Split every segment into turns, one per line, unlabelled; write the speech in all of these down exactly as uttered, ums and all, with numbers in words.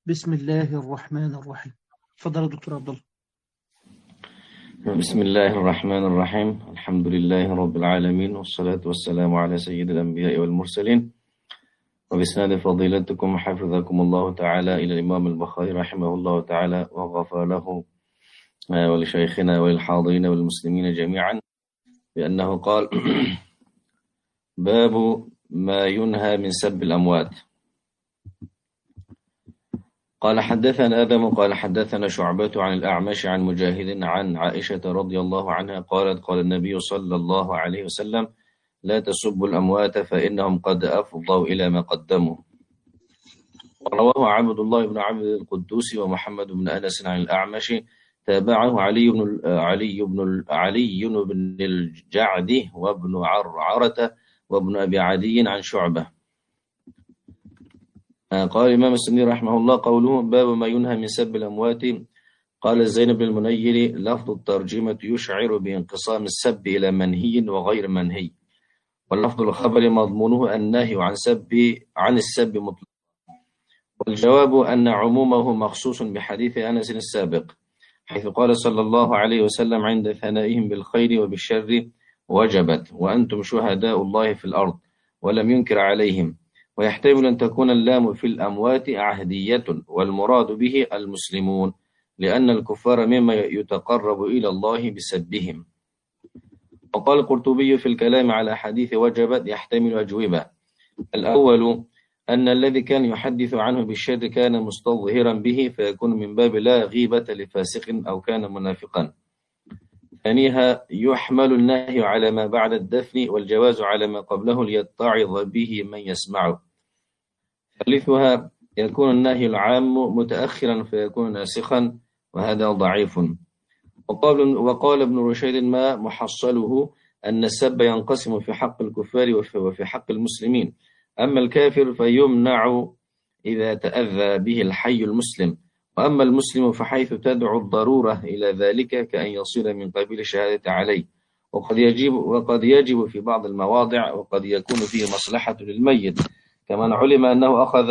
بسم الله الرحمن الرحيم. تفضل يا دكتور عبد الله.
بسم الله الرحمن الرحيم. الحمد لله رب العالمين، والصلاة والسلام على سيد الأنبياء والمرسلين. وبسناد فضيلتكم حفظكم الله تعالى إلى الإمام البخاري رحمه الله تعالى وغفر له ولشيخنا وللحاضرين والمسلمين جميعا بأنه قال: باب ما ينهى من سب الأموات. قال: حدثنا آدم قال حدثنا شعبة عن الأعمش عن مجاهد عن عائشة رضي الله عنها قالت: قال النبي صلى الله عليه وسلم: لا تسبوا الأموات فإنهم قد أفضوا إلى ما قدموا. رواه عبد الله بن عبد القدوس ومحمد بن أنس عن الأعمش، تابعه علي بن علي بن علي بن الجعد وابن عرعرة وابن أبي عدي عن شعبة. قال الإمام السني رحمه الله: قوله باب ما ينهى من سب الأموات. قال زينب بن المنير: لفظ الترجمة يشعر بانقسام السب إلى منهي وغير منهي، واللفظ الخبر مضمونه النهي عن سب عن السب مطلقا، والجواب أن عمومه مخصوص بحديث أنس السابق، حيث قال صلى الله عليه وسلم عند ثنائهم بالخير وبالشر: وجبت وأنتم شهداء الله في الأرض، ولم ينكر عليهم. ويحتمل أن تكون اللام في الأموات عهدية، والمراد به المسلمون، لأن الكفار مما يتقرب إلى الله بسبهم. وقال القرطبي في الكلام على حديث وجبت يحتمل أجوبة. الأول أن الذي كان يحدث عنه بالشر كان مستظهرا به، فيكون من باب لا غيبة لفاسق أو كان منافقا. ثانيها يحمل النهي على ما بعد الدفن، والجواز على ما قبله ليتعظ به من يسمعه. ثالثها يكون النهي العام متأخرا فيكون ناسخا، وهذا ضعيف. وقال, وقال ابن رشيد: ما محصله أن السب ينقسم في حق الكفار وفي حق المسلمين، أما الكافر فيمنع إذا تأذى به الحي المسلم، وأما المسلم فحيث تدعو الضرورة إلى ذلك كأن يصير من قبيل الشهادة عليه، وقد يجب, وقد يجب في بعض المواضع، وقد يكون فيه مصلحة للميت، كمن علم أنه أخذ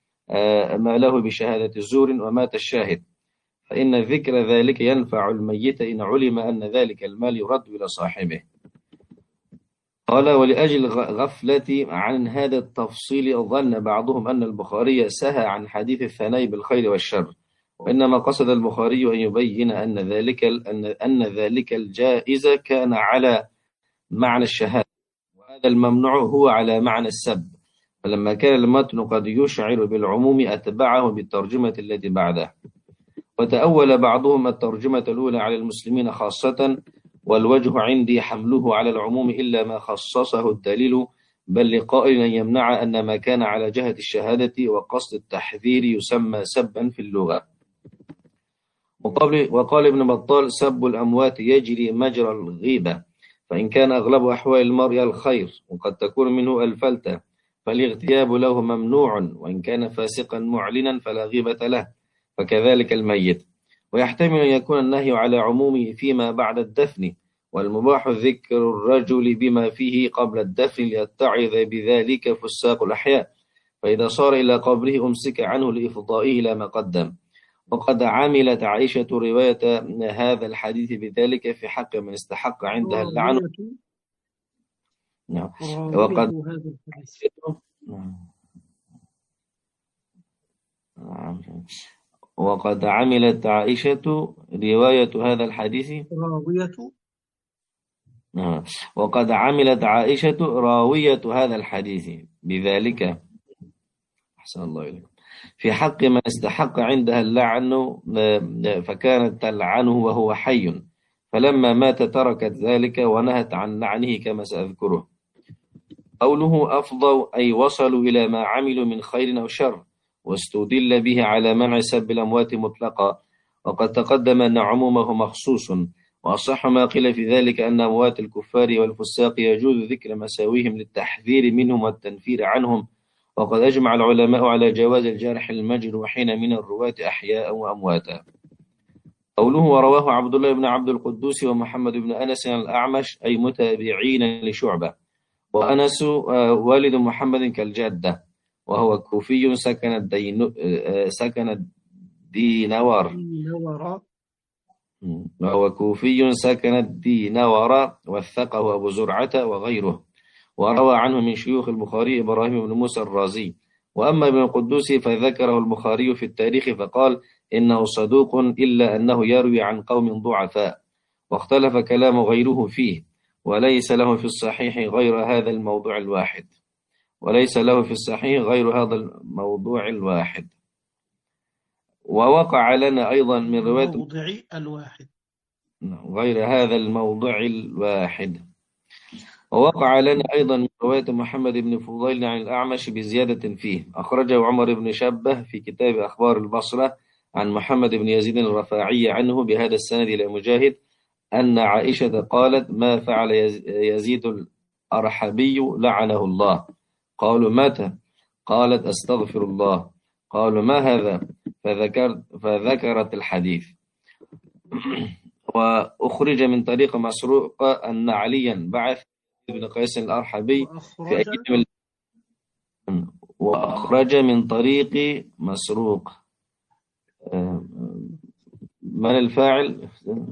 ماله بشهادة الزور ومات الشاهد، فإن ذكر ذلك ينفع الميت إن علم أن ذلك المال يرد إلى صاحبه. قال: ولأجل غفلة عن هذا التفصيل ظن بعضهم أن البخاري سهى عن حديث الثناء بالخير والشر، وإنما قصد البخاري أن يبين أن ذلك أن أن ذلك الجائز كان على معنى الشهادة، وهذا الممنوع هو على معنى السب. فلما كان المتن قد يشعر بالعموم أتبعه بالترجمة التي بعده. وتأول بعضهم الترجمة الأولى على المسلمين خاصة، والوجه عندي حمله على العموم إلا ما خصصه الدليل، بل لقائل أن يمنع أن ما كان على جهة الشهادة وقصد التحذير يسمى سبا في اللغة. وقال, وقال ابن بطال: سب الأموات يجري مجرى الغيبة، فإن كان أغلب أحوال المرء الخير وقد تكون منه الفلتة فالاغتياب له ممنوع، وإن كان فاسقا معلنا فلا غيبة له، فكذلك الميت. ويحتمل أن يكون النهي على عمومه فيما بعد الدفن، والمباح ذكر الرجل بما فيه قبل الدفن ليتعظ بذلك فساق الأحياء، فإذا صار إلى قبره أمسك عنه لإفضائه إلى ما قدم. وقد عملت عائشة رواية هذا الحديث بذلك في حق من استحق عندها اللعن. وقد وقد عملت عائشة رواية هذا الحديث
راوية
وقد عملت عائشة راوية هذا الحديث بذلك أحسن الله إليكم في حق من استحق عندها اللعن، فكانت تلعنه وهو حي، فلما مات تركت ذلك ونهت عن لعنه كما سأذكره. قوله أفضوا أي وصلوا إلى ما عملوا من خير أو شر، واستدل به على منع سب الأموات مطلقا، وقد تقدم أن عمومه مخصوص. وأصح ما قيل في ذلك أن أموات الكفار والفساق يجوز ذكر مساويهم للتحذير منهم والتنفير عنهم، وقد أجمع العلماء على جواز الجرح المجروحين من الرواة أحياء وأمواتا. قوله ورواه عبد الله بن عبد القدوس ومحمد بن أنس عن الأعمش أي متابعين لشعبة، وأنس والد محمد كالجادة، وهو كوفي سكن الدين سكن الدينور
نورا.
وهو كوفي سكن الدينور، وثقه أبو زرعة وغيره، وروى عنه من شيوخ البخاري إبراهيم بن موسى الرازي. وأما ابن القدوس فذكره البخاري في التاريخ فقال إنه صدوق إلا أنه يروي عن قوم ضعفاء، واختلف كلام غيره فيه، وليس له في الصحيح غير هذا الموضوع الواحد وليس له في الصحيح غير هذا الموضوع الواحد. ووقع لنا أيضا من رواية
الموضع الواحد
غير هذا الموضوع الواحد ووقع لنا أيضا من رواية محمد بن فضيل عن الأعمش بزيادة فيه، أخرجه عمر بن شبه في كتاب أخبار البصرة عن محمد بن يزيد الرفاعي عنه بهذا السند إلى مجاهد أن عائشة قالت: ما فعل يزيد الأرحبي لعنه الله؟ قالوا: متى؟ قالت: أستغفر الله. قالوا: ما هذا؟ فذكرت, فذكرت الحديث. وأخرج من طريق مسروق أن عليا بعث ابن قيس الأرحبي في أيام وأخرج من طريق مسروق. من الفاعل؟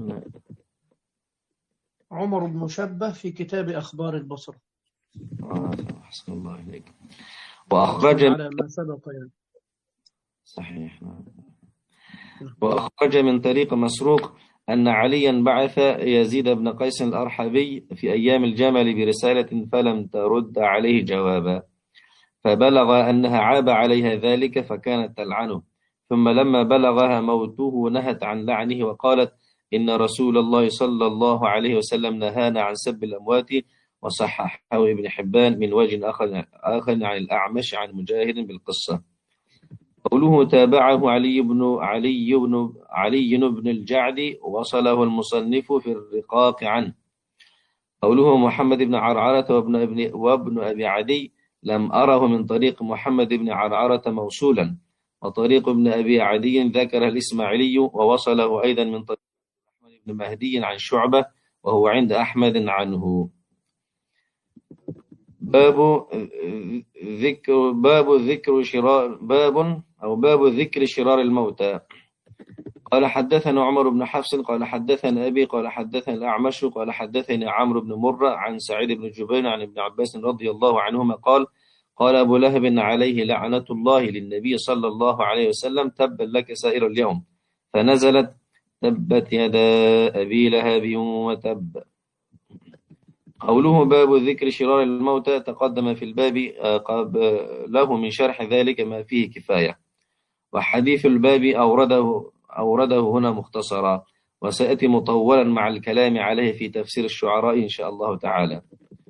عمر بن مشبه في كتاب أخبار البصرة.
حسن الله إليك. وأخرج
على ما سبق يعني.
صحيح. وأخرج من طريق مسروق أن عليا بعث يزيد بن قيس الأرحبي في أيام الجمل برسالة فلم ترد عليه جوابا، فبلغ أنها عاب عليها ذلك فكانت تلعنه، ثم لما بلغها موته نهت عن لعنه وقالت: إن رسول الله صلى الله عليه وسلم نهانا عن سب الأموات. وصححه ابن حبان من وجه آخر عن الأعمش عن مجاهد بالقصة. قوله تابعه علي بن علي بن علي بن الجعد وصله المصنف في الرقاق عنه. قوله محمد بن عرعرة وابن ابن وابن أبي عدي لم أره من طريق محمد بن عرعرة موصولا، وطريق ابن أبي عدي ذكر الإسماعيلي ووصله أيضا من طريق أحمد بن مهدي عن شعبة وهو عند أحمد عنه. باب ذكر باب ذكر شرار باب أو باب ذكر شرار الموتى. قال حدثنا عمر بن حفص قال حدثنا أبي قال حدثنا الأعمش قال حدثني عمرو بن مرة عن سعيد بن جبير عن ابن عباس رضي الله عنهما قال: قال أبو لهب عليه لعنة الله للنبي صلى الله عليه وسلم: تبا لك سائر اليوم، فنزلت: تبت يدا أبي لهب وتب. قوله باب ذكر شرار الموتى تقدم في الباب له من شرح ذلك ما فيه كفاية، وحديث الباب أورده أورده هنا مختصرا، وسيأتي مطولا مع الكلام عليه في تفسير الشعراء إن شاء الله تعالى.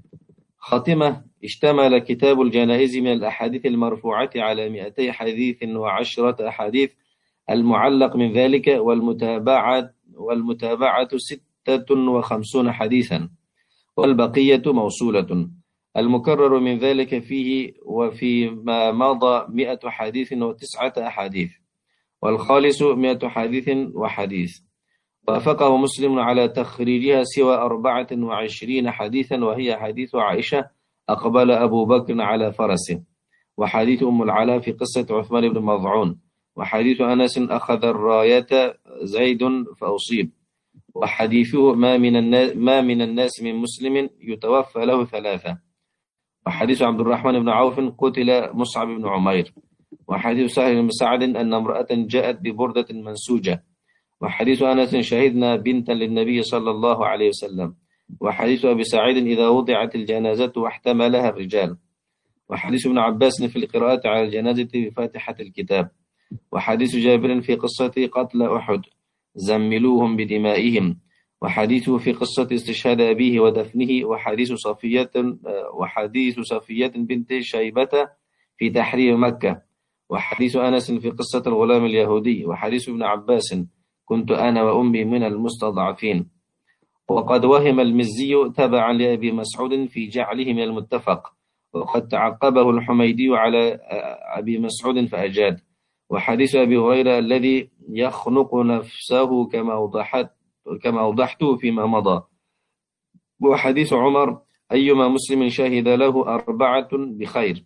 خاتمة: اشتمل كتاب الجنائز من الأحاديث المرفوعة على مئتي حديث وعشرة أحاديث، المعلق من ذلك والمتابعة والمتابعة ستة وخمسون حديثا، والبقية موصولة. المكرر من ذلك فيه وفيما مضى مئة حديث وتسعة أحاديث، والخالص مئة حديث وحديث. وافقه مسلم على تخريجها سوى أربعة وعشرين حديثا، وهي حديث عائشة: أقبل أبو بكر على فرسه، وحديث أم العلاء في قصة عثمان بن مظعون، وحديث أنس: أخذ الراية زيد فأصيب، وحديثه ما من الناس ما من الناس من مسلم يتوفى له ثلاثة، وحديث عبد الرحمن بن عوف: قتل مصعب بن عمير، وحديث سهل بن سعد أن امرأة جاءت ببردة منسوجة، وحديث أنس: شهدنا بنتا للنبي صلى الله عليه وسلم، وحديث أبي سعيد: إذا وضعت الجنازة واحتملها الرجال، وحديث ابن عباس في القراءة على الجنازة بفاتحة الكتاب، وحديث جابر في قصة قتل أحد: زملوهم بدمائهم، وحديثه في قصة استشهاد أبيه ودفنه، وحديث صفية وحديث صفية بنت شيبة في تحرير مكة، وحديث أنس في قصة الغلام اليهودي، وحديث ابن عباس: كنت أنا وأمي من المستضعفين. وقد وهم المزي تبعا لأبي مسعود في جعله من المتفق، وقد تعقبه الحميدي على أبي مسعود فأجاد. وحديث أبي هريرة الذي يخنق نفسه كما أوضحت كما أوضحته فيما مضى. وحديث عمر: أيما مسلم شهد له أربعة بخير،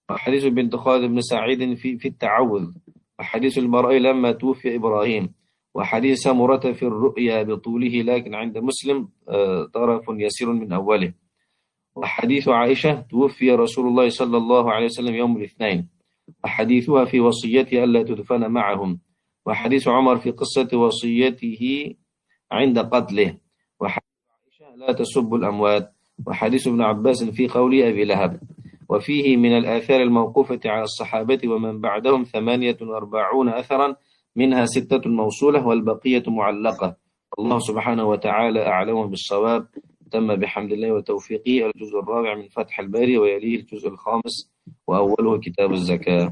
وحديث بنت خالد بن سعيد في في التعوذ، وحديث البراء لما توفي إبراهيم، وحديث سمرة في الرؤيا بطوله لكن عند مسلم طرف يسير من أوله، وحديث عائشة توفي رسول الله صلى الله عليه وسلم يوم الاثنين، وحديثها في وصيته ألا تدفن معهم، وحديث عمر في قصة وصيته عند قتله، وحديث عائشة لا تسب الأموات، وحديث ابن عباس في قول أبي لهب. وفيه من الآثار الموقوفة على الصحابة ومن بعدهم ثمانية وأربعون أثرا، منها ستة موصولة والبقية معلقة. الله سبحانه وتعالى أعلم بالصواب. تم بحمد الله وتوفيقه الجزء الرابع من فتح الباري، ويليه الجزء الخامس وأوله كتاب الزكاة.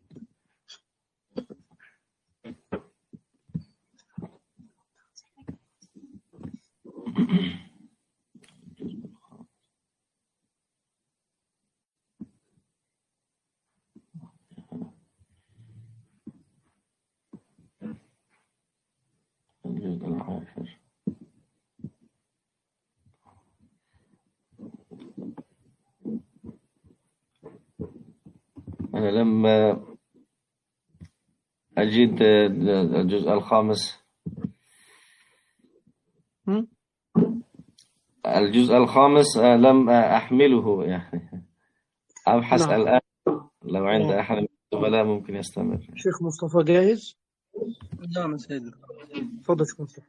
الجزء العاشر. أنا لما أجد الجزء الخامس الجزء الخامس لم أحمله، يعني أبحث
نعم.
الآن، لو عند أحد من الزملاء ممكن يستمر.
شيخ مصطفى جاهز؟
نعم سيدنا.
تفضل شيخ مصطفى.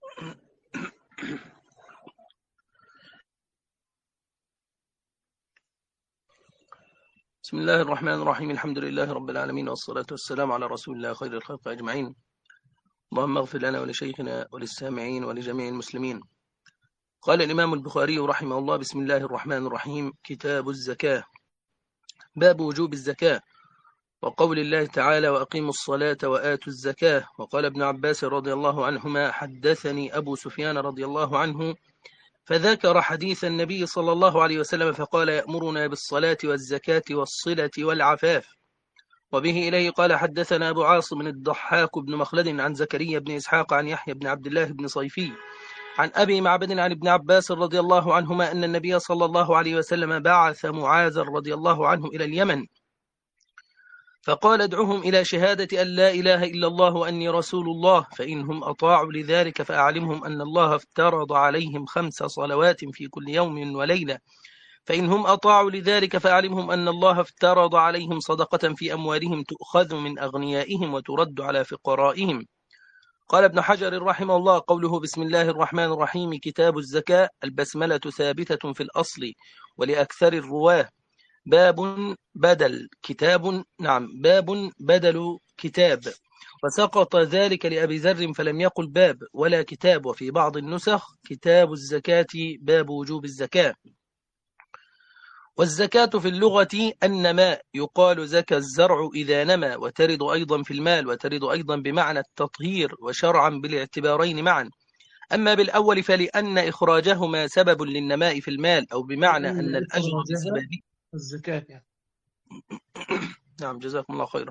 بسم الله الرحمن الرحيم، الحمد لله رب العالمين، والصلاة والسلام على رسول الله خير الخلق أجمعين. اللهم اغفر لنا ولشيخنا وللسامعين ولجميع المسلمين. قال الإمام البخاري رحمه الله: بسم الله الرحمن الرحيم. كتاب الزكاة. باب وجوب الزكاة، وقول الله تعالى: وأقيموا الصلاة وآتوا الزكاة. وقال ابن عباس رضي الله عنهما: حدثني أبو سفيان رضي الله عنه فذكر حديث النبي صلى الله عليه وسلم فقال: يأمرنا بالصلاة والزكاة والصلة والعفاف. وبه إليه قال: حدثنا أبو عاصم الضحاك بن مخلد عن زكريا بن إسحاق عن يحيى بن عبد الله بن صيفي عن أبي معبد عن ابن عباس رضي الله عنهما أن النبي صلى الله عليه وسلم بعث معاذ رضي الله عنه إلى اليمن فقال: ادعوهم إلى شهادة أن لا إله إلا الله وأني رسول الله، فإنهم أطاعوا لذلك فأعلمهم أن الله افترض عليهم خمس صلوات في كل يوم وليلة، فإنهم أطاعوا لذلك فأعلمهم أن الله افترض عليهم صدقة في أموالهم تؤخذ من أغنيائهم وترد على فقرائهم. قال ابن حجر رحمه الله: قوله بسم الله الرحمن الرحيم كتاب الزكاة، البسملة ثابتة في الأصل ولأكثر الرواه. باب بدل كتاب، نعم باب بدل كتاب، وسقط ذلك لأبي ذر فلم يقل باب ولا كتاب. وفي بعض النسخ كتاب الزكاة باب وجوب الزكاة. والزكاة في اللغة النماء، يقال زكى الزرع إذا نمى، وترد أيضا في المال، وترد أيضا بمعنى التطهير وشرعا بالاعتبارين معا. أما بالأول فلأن إخراجهما سبب للنماء في المال، أو بمعنى أن الأجر بسببه
الزكاة يعني.
نعم جزاكم الله خيرا.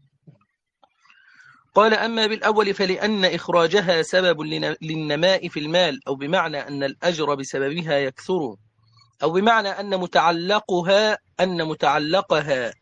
قال: أما بالأول فلأن إخراجها سبب للنماء في المال، أو بمعنى أن الأجر بسببها يكثر، أو بمعنى أن متعلقها أن متعلقها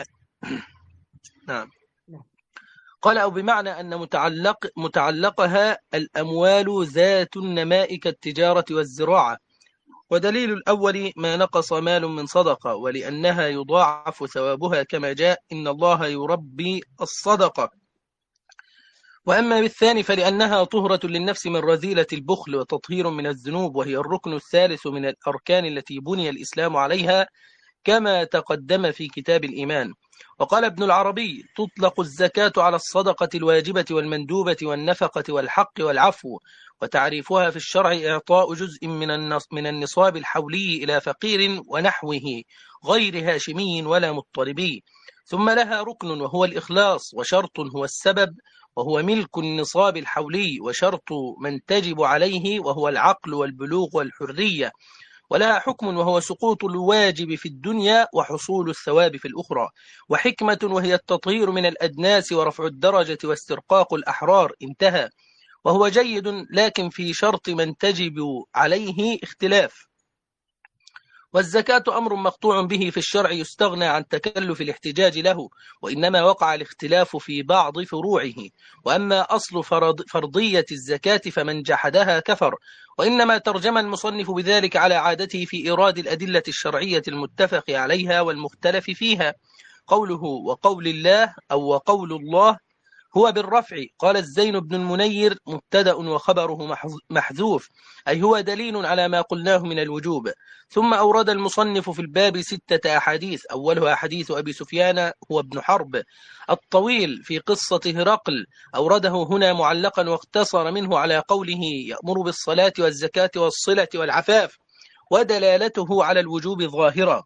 نعم قال: أو بمعنى أن متعلق متعلقها الأموال ذات النماء كالتجارة والزراعة. ودليل الأول ما نقص مال من صدقة، ولأنها يضاعف ثوابها كما جاء: إن الله يربي الصدقة. وأما بالثاني فلأنها طهرة للنفس من رذيلة البخل، وتطهير من الذنوب، وهي الركن الثالث من الأركان التي بني الإسلام عليها كما تقدم في كتاب الإيمان. وقال ابن العربي: تطلق الزكاة على الصدقة الواجبة والمندوبة والنفقة والحق والعفو، وتعريفها في الشرع إعطاء جزء من النصاب الحولي إلى فقير ونحوه غير هاشمي ولا مضطربي. ثم لها ركن وهو الإخلاص، وشرط هو السبب وهو ملك النصاب الحولي، وشرط من تجب عليه وهو العقل والبلوغ والحرية. ولها حكم وهو سقوط الواجب في الدنيا وحصول الثواب في الأخرى، وحكمة وهي التطهير من الأدناس ورفع الدرجة واسترقاق الأحرار. انتهى. وهو جيد، لكن في شرط من تجب عليه اختلاف. والزكاة أمر مقطوع به في الشرع يستغنى عن تكلف الاحتجاج له، وإنما وقع الاختلاف في بعض فروعه. وأما أصل فرض فرضية الزكاة فمن جحدها كفر، وإنما ترجم المصنف بذلك على عادته في إيراد الأدلة الشرعية المتفق عليها والمختلف فيها. قوله وقول الله أو وقول الله هو بالرفع. قال الزين بن المنير مبتدأ وخبره محذوف، أي هو دليل على ما قلناه من الوجوب. ثم أورد المصنف في الباب ستة أحاديث، أولها حديث أبي سفيان هو ابن حرب الطويل في قصة هرقل، أورده هنا معلقا واقتصر منه على قوله يأمر بالصلاة والزكاة والصلة والعفاف، ودلالته على الوجوب ظاهرة.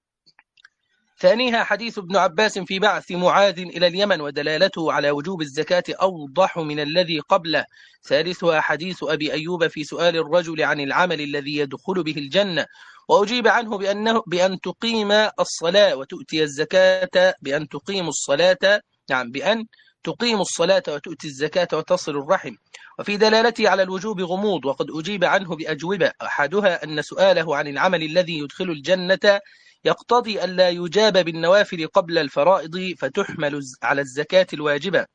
ثانيها حديث ابن عباس في بعث معاذ إلى اليمن، ودلالته على وجوب الزكاة أوضح من الذي قبله. ثالثها حديث أبي أيوب في سؤال الرجل عن العمل الذي يدخل به الجنة، وأجيب عنه بأنه بأن تقيم الصلاة وتؤتي الزكاة بأن تقيم الصلاة نعم بأن تقيم الصلاة وتؤتي الزكاة وتصل الرحم. وفي دلالته على الوجوب غموض، وقد أجيب عنه بأجوبة، أحدها أن سؤاله عن العمل الذي يدخل الجنة يقتضي ألا يجاب بالنوافل قبل الفرائض فتحمل على الزكاة الواجبة.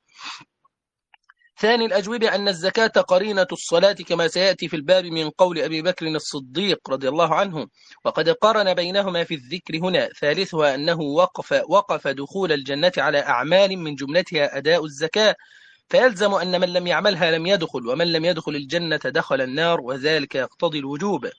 ثاني الأجوبة أن الزكاة قرينة الصلاة كما سيأتي في الباب من قول أبي بكر الصديق رضي الله عنه، وقد قارن بينهما في الذكر هنا. ثالثها أنه وقف, وقف دخول الجنة على أعمال من جملتها أداء الزكاة، فيلزم أن من لم يعملها لم يدخل، ومن لم يدخل الجنة دخل النار، وذلك يقتضي الوجوب.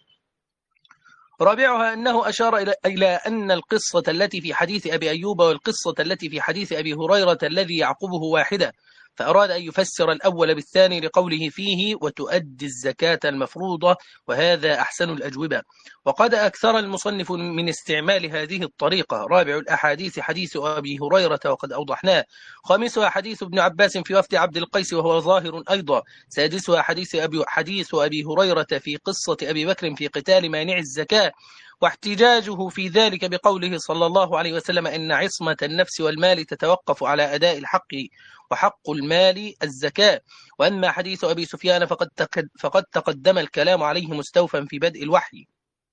رابعها أنه أشار إلى أن القصة التي في حديث أبي أيوب والقصة التي في حديث أبي هريرة الذي يعقبه واحدة، فأراد أن يفسر الأول بالثاني لقوله فيه وتؤدي الزكاة المفروضة، وهذا أحسن الأجوبة. وقد أكثر المصنف من استعمال هذه الطريقة. رابع الأحاديث حديث أبي هريرة وقد أوضحناه. خامسها حديث ابن عباس في وفد عبد القيس وهو ظاهر أيضا. سادسها حديث أبي, حديث أبي هريرة في قصة أبي بكر في قتال مانع الزكاة، واحتجاجه في ذلك بقوله صلى الله عليه وسلم إن عصمة النفس والمال تتوقف على أداء الحق، وحق المال الزكاة. وأما حديث أبي سفيان فقد تقدم الكلام عليه مستوفا في بدء الوحي.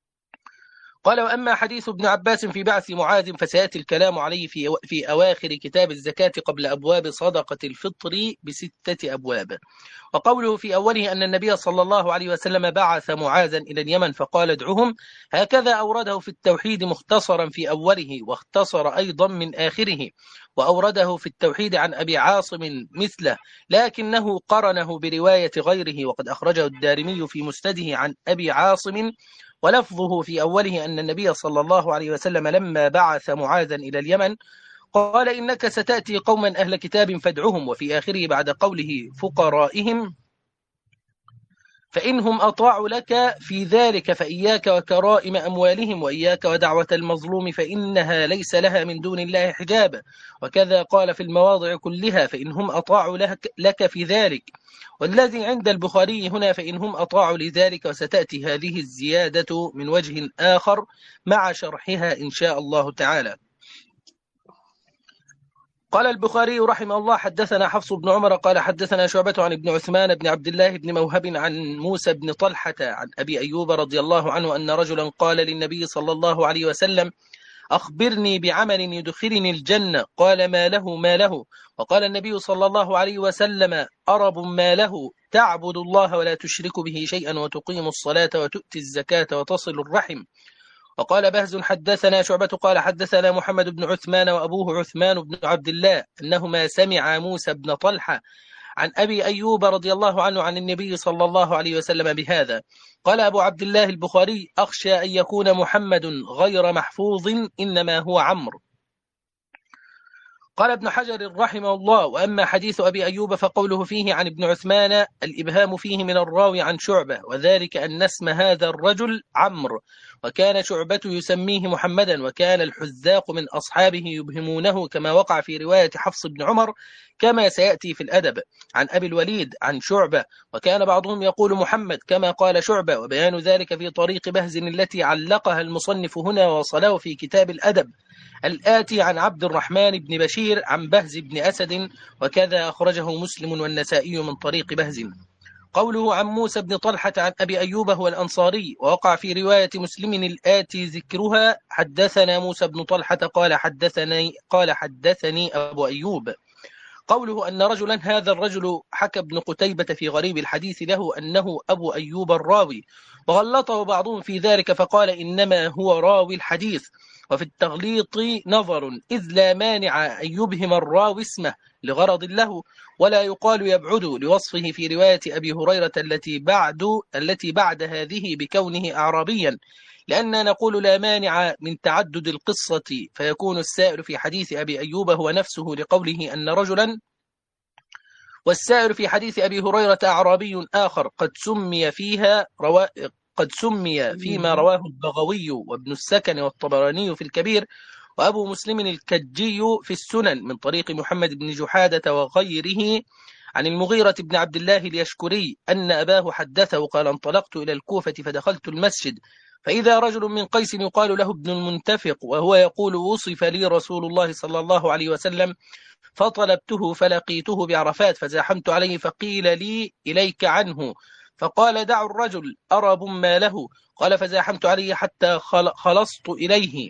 قال وأما حديث ابن عباس في بعث معاذ فسيأتي الكلام عليه في, في أواخر كتاب الزكاة قبل أبواب صدقة الفطر بستة أبواب. وقوله في أوله أن النبي صلى الله عليه وسلم بعث معاذا إلى اليمن فقال ادعهم، هكذا أورده في التوحيد مختصرا في أوله، واختصر أيضا من آخره، وأورده في التوحيد عن أبي عاصم مثله، لكنه قرنه برواية غيره. وقد أخرجه الدارمي في مسنده عن أبي عاصم ولفظه في أوله أن النبي صلى الله عليه وسلم لما بعث معاذا إلى اليمن قال إنك ستأتي قوما أهل كتاب فادعهم، وفي آخره بعد قوله فقرائهم فإنهم أطاعوا لك في ذلك فإياك وكرائم أموالهم، وإياك ودعوة المظلوم فإنها ليس لها من دون الله حجاب. وكذا قال في المواضع كلها فإنهم أطاعوا لك, لك في ذلك. والذي عند البخاري هنا فإنهم أطاعوا لذلك، وستأتي هذه الزيادة من وجه آخر مع شرحها إن شاء الله تعالى. قال البخاري رحمه الله حدثنا حفص بن عمر قال حدثنا شعبة عن ابن عثمان بن عبد الله بن موهب عن موسى بن طلحة عن أبي أيوب رضي الله عنه أن رجلا قال للنبي صلى الله عليه وسلم أخبرني بعمل يدخلني الجنة، قال ما له ما له؟ وقال النبي صلى الله عليه وسلم أرب ما له، تعبد الله ولا تشرك به شيئا وتقيم الصلاة وتؤتي الزكاة وتصل الرحم. وقال بهز حدثنا شعبة قال حدثنا محمد بن عثمان وأبوه عثمان بن عبد الله أنهما سمع موسى بن طلحة عن أبي أيوب رضي الله عنه عن النبي صلى الله عليه وسلم بهذا. قال أبو عبد الله البخاري أخشى أن يكون محمد غير محفوظ إنما هو عمرو. قال ابن حجر رحمه الله وأما حديث أبي أيوب فقوله فيه عن ابن عثمان الإبهام فيه من الراوي عن شعبة، وذلك أن اسم هذا الرجل عمرو، وكان شعبة يسميه محمدا، وكان الحذاق من أصحابه يبهمونه كما وقع في رواية حفص بن عمر كما سيأتي في الأدب عن أبي الوليد عن شعبة، وكان بعضهم يقول محمد كما قال شعبة. وبيان ذلك في طريق بهز التي علقها المصنف هنا وصله في كتاب الأدب الآتي عن عبد الرحمن بن بشير عن بهز بن أسد، وكذا أخرجه مسلم والنسائي من طريق بهز. قوله عن موسى بن طلحة عن أبي أيوب هو الأنصاري، ووقع في رواية مسلم الآتي ذكرها: حدثنا موسى بن طلحة قال حدثني قال حدثني أبو أيوب. قوله أن رجلا، هذا الرجل حكى ابن قتيبة في غريب الحديث له أنه أبو أيوب الراوي، وغلطه بعضهم في ذلك فقال إنما هو راوي الحديث. وفي التغليط نظر، إذ لا مانع أن يبهم الراوي اسمه لغرض له، ولا يقال يبعد لوصفه في رواية أبي هريرة التي بعد التي بعد هذه بكونه أعرابيا، لأننا نقول لا مانع من تعدد القصة، فيكون السائر في حديث أبي أيوب هو نفسه لقوله أن رجلا، والسائر في حديث أبي هريرة أعرابي آخر قد سمي فيها روا... قد سمي فيما رواه البغوي وابن السكن والطبراني في الكبير وأبو مسلم الكجي في السنن من طريق محمد بن جحادة وغيره عن المغيرة بن عبد الله اليشكري أن أباه حدثه قال: انطلقت إلى الكوفة فدخلت المسجد فإذا رجل من قيس يقال له ابن المنتفق، وهو يقول: وصف لي رسول الله صلى الله عليه وسلم فطلبته فلقيته بعرفات فزاحمت عليه فقيل لي: إليك عنه. فقال: دعوا الرجل أرب ما له. قال: فزاحمت عليه حتى خلصت إليه.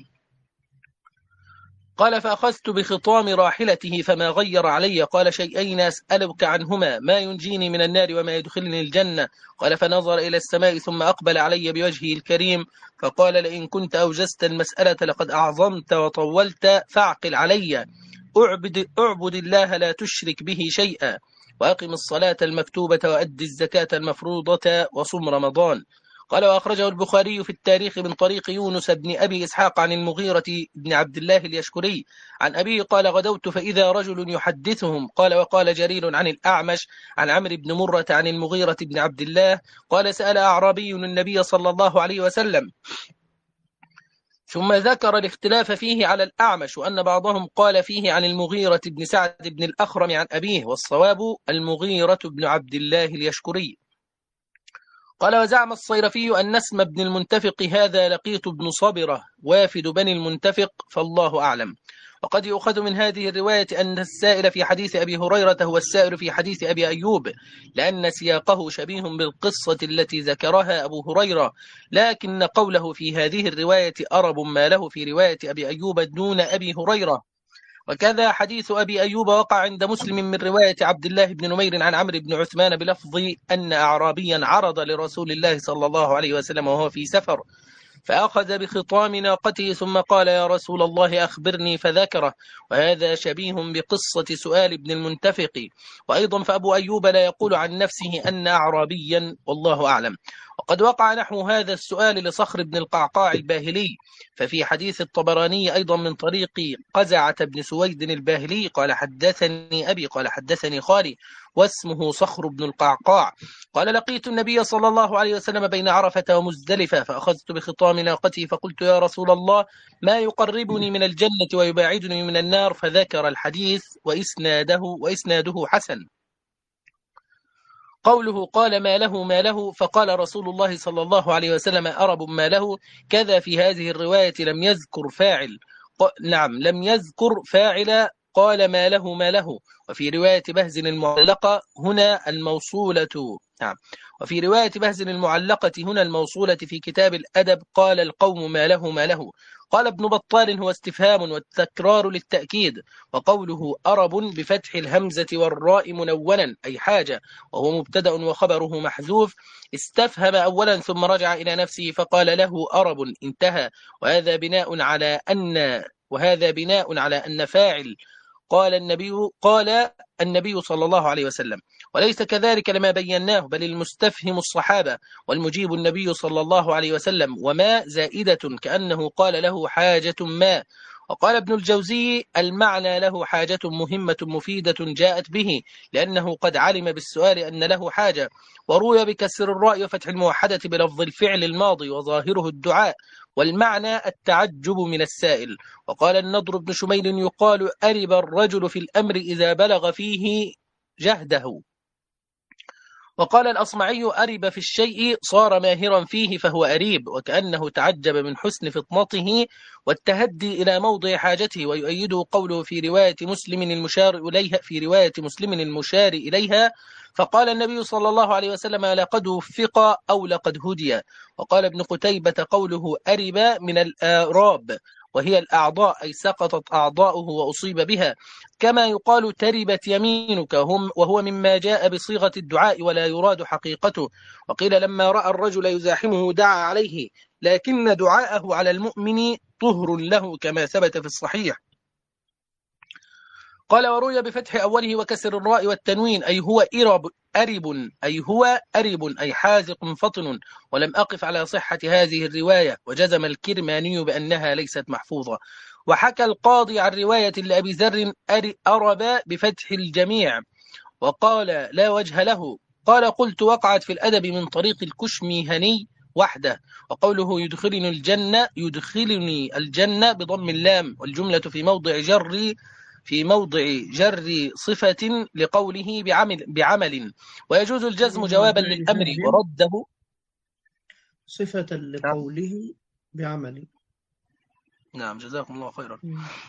قال: فأخذت بخطام راحلته فما غير علي. قال: شيئين أسألك عنهما، ما ينجيني من النار وما يدخلني الجنة. قال: فنظر إلى السماء ثم أقبل علي بوجهه الكريم فقال: لئن كنت أوجزت المسألة لقد أعظمت وطولت فاعقل علي. أعبد, أعبد الله لا تشرك به شيئا، وأقم الصلاة المكتوبة وأد الزكاة المفروضة وصم رمضان. قال: وأخرجه البخاري في التاريخ من طريق يونس بن أبي إسحاق عن المغيرة بن عبد الله اليشكري عن أبيه قال: غدوت فإذا رجل يحدثهم. قال: وقال جرير عن الأعمش عن عمرو بن مرة عن المغيرة بن عبد الله قال: سأل أعرابي النبي صلى الله عليه وسلم، ثم ذكر الاختلاف فيه على الأعمش، وأن بعضهم قال فيه عن المغيرة بن سعد بن الأخرم عن أبيه، والصواب المغيرة بن عبد الله اليشكري. قال: وزعم الصيرفي أن اسم ابن المنتفق هذا لقيط بن صبرة وافد بني المنتفق، فالله أعلم. وقد يؤخذ من هذه الرواية أن السائل في حديث أبي هريرة هو السائل في حديث أبي أيوب، لأن سياقه شبيه بالقصة التي ذكرها أبو هريرة، لكن قوله في هذه الرواية أرب ما له في رواية أبي أيوب دون أبي هريرة. وكذا حديث أبي أيوب وقع عند مسلم من رواية عبد الله بن نمير عن عمرو بن عثمان بلفظ أن أعرابيا عرض لرسول الله صلى الله عليه وسلم وهو في سفر فأخذ بخطام ناقته ثم قال: يا رسول الله أخبرني، فذكره. وهذا شبيه بقصة سؤال ابن المنتفق. وأيضا فأبو أيوب لا يقول عن نفسه أن أعرابيا، والله أعلم. وقد وقع نحو هذا السؤال لصخر بن القعقاع الباهلي، ففي حديث الطبراني أيضا من طريق قزعة بن سويد الباهلي قال: حدثني أبي قال حدثني خالي واسمه صخر بن القعقاع قال: لقيت النبي صلى الله عليه وسلم بين عرفة ومزدلفة فأخذت بخطام ناقتي فقلت: يا رسول الله، ما يقربني من الجنة ويباعدني من النار؟ فذكر الحديث وإسناده, وإسناده حسن. قوله قال: ما له ما له، فقال رسول الله صلى الله عليه وسلم: أرب ما له. كذا في هذه الرواية لم يذكر فاعل، نعم لم يذكر فاعل، قال: ما له ما له. وفي رواية بهز المعلقة هنا الموصولة نعم وفي رواية بهز المعلقة هنا الموصولة في كتاب الأدب قال: القوم ما له ما له. قال ابن بطال: هو استفهام والتكرار للتأكيد، وقوله أرب بفتح الهمزة والراء منونا أي حاجة، وهو مبتدأ وخبره محذوف. استفهم أولا ثم رجع إلى نفسه فقال له أرب، انتهى. وهذا بناء على أن وهذا بناء على أن فاعل قال النبي قال النبي صلى الله عليه وسلم، وليس كذلك لما بيناه، بل المستفهم الصحابة والمجيب النبي صلى الله عليه وسلم، وما زائدة كأنه قال له حاجة ما. وقال ابن الجوزي: المعنى له حاجة مهمة مفيدة جاءت به، لأنه قد علم بالسؤال أن له حاجة. وروي بكسر الراء وفتح الموحدة بلفظ الفعل الماضي وظاهره الدعاء، والمعنى التعجب من السائل. وقال النضر بن شميل: يقال أرب الرجل في الأمر إذا بلغ فيه جهده. وقال الأصمعي: أرب في الشيء صار ماهرا فيه فهو أريب، وكأنه تعجب من حسن فطنته والتهدي إلى موضع حاجته. ويؤيده قوله في رواية مسلم المشار إليها في رواية مسلم المشار إليها: فقال النبي صلى الله عليه وسلم: لقد وفق أو لقد هدي. وقال ابن قتيبة: قوله أرب من الآراب، وهي الأعضاء، أي سقطت أعضاؤه وأصيب بها، كما يقال تربت يمينك، هم وهو مما جاء بصيغة الدعاء ولا يراد حقيقته. وقيل لما رأى الرجل يزاحمه دعا عليه، لكن دعاءه على المؤمن طهر له، كما ثبت في الصحيح. قال: وروي بفتح أوله وكسر الراء والتنوين، أي هو إرب أرب أي هو أرب أي حازق فطن، ولم أقف على صحة هذه الرواية، وجزم الكرماني بأنها ليست محفوظة. وحكى القاضي عن رواية لأبي ذر أرب بفتح الجميع، وقال لا وجه له. قال: قلت: وقعت في الأدب من طريق الكشميهني وحده. وقوله يدخلني الجنة يدخلني الجنة بضم اللام، والجملة في موضع جر في موضع جر صفة لقوله بعمل, بعمل ويجوز الجزم جوابا للأمر ورده
صفة لقوله بعمل.
نعم، جزاكم الله خيرا.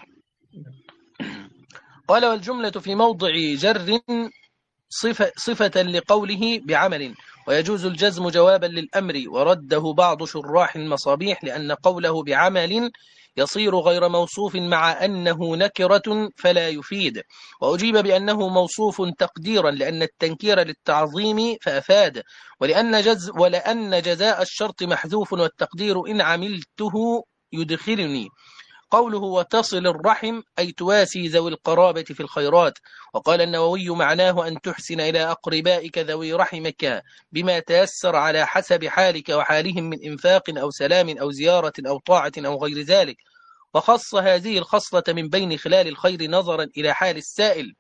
قال: والجملة في موضع جر صفة, صفة لقوله بعمل، ويجوز الجزم جوابا للأمر ورده بعض شراح المصابيح، لأن قوله بعمل يصير غير موصوف مع أنه نكرة فلا يفيد. وأجيب بأنه موصوف تقديرا، لأن التنكير للتعظيم فأفاد، ولأن, جز ولأن جزاء الشرط محذوف، والتقدير إن عملته يدخلني. قوله وتصل الرحم أي تواسي ذوي القرابة في الخيرات. وقال النووي معناه أن تحسن إلى أقربائك ذوي رحمك بما تيسر على حسب حالك وحالهم من إنفاق أو سلام أو زيارة أو طاعة أو غير ذلك. وخص هذه الخصلة من بين خلال الخير نظرا إلى حال السائل،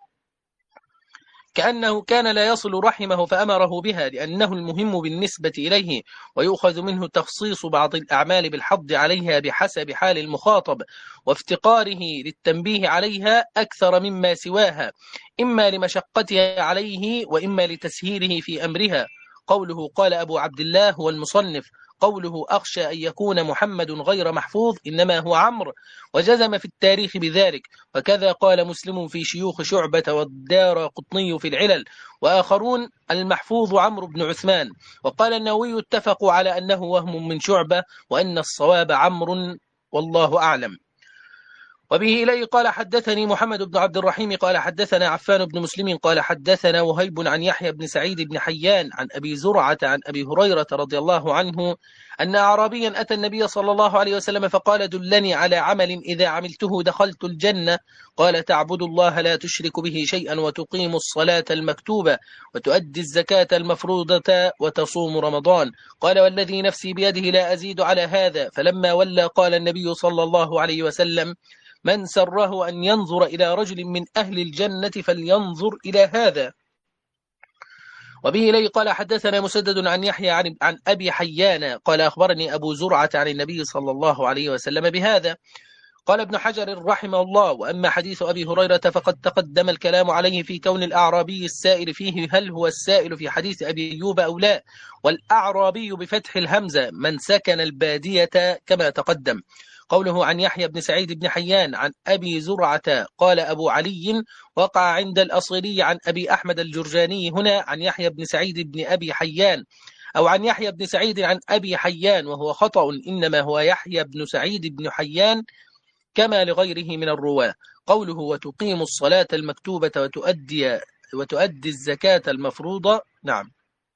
كأنه كان لا يصل رحمه فأمره بها لأنه المهم بالنسبة إليه، ويؤخذ منه تخصيص بعض الأعمال بالحض عليها بحسب حال المخاطب وافتقاره للتنبيه عليها أكثر مما سواها، إما لمشقتها عليه وإما لتسهيله في أمرها. قوله قال أبو عبد الله هو المصنف، قوله أخشى أن يكون محمد غير محفوظ إنما هو عمرو، وجزم في التاريخ بذلك. وكذا قال مسلم في شيوخ شعبة والدار قطني في العلل، وآخرون المحفوظ عمرو بن عثمان. وقال النووي اتفقوا على أنه وهم من شعبة وأن الصواب عمرو، والله أعلم. وبه إليه قال حدثني محمد بن عبد الرحيم قال حدثنا عفان بن مسلم قال حدثنا وهيب عن يحيى بن سعيد بن حيان عن أبي زرعة عن أبي هريرة رضي الله عنه أن أعرابيا أتى النبي صلى الله عليه وسلم فقال دلني على عمل إذا عملته دخلت الجنة. قال تعبد الله لا تشرك به شيئا وتقيم الصلاة المكتوبة وتؤدي الزكاة المفروضة وتصوم رمضان. قال والذي نفسي بيده لا أزيد على هذا. فلما ولى قال النبي صلى الله عليه وسلم من سره أن ينظر إلى رجل من أهل الجنة فلينظر إلى هذا. وبه إليه قال حدثنا مسدد عن يحيى عن, عن أبي حيان قال أخبرني أبو زرعة عن النبي صلى الله عليه وسلم بهذا. قال ابن حجر رحمه الله وأما حديث أبي هريرة فقد تقدم الكلام عليه في كون الأعرابي السائل فيه هل هو السائل في حديث أبي أيوب أو لا. والأعرابي بفتح الهمزة من سكن البادية كما تقدم. قوله عن يحيى بن سعيد بن حيان عن أبي زرعة قال أبو علي وقع عند الأصيلي عن أبي أحمد الجرجاني هنا عن يحيى بن سعيد بن أبي حيان أو عن يحيى بن سعيد عن أبي حيان، وهو خطأ، إنما هو يحيى بن سعيد بن حيان كما لغيره من الرواة. قوله وتقيم الصلاة المكتوبة وتؤدي, وتؤدي الزكاة المفروضة. نعم.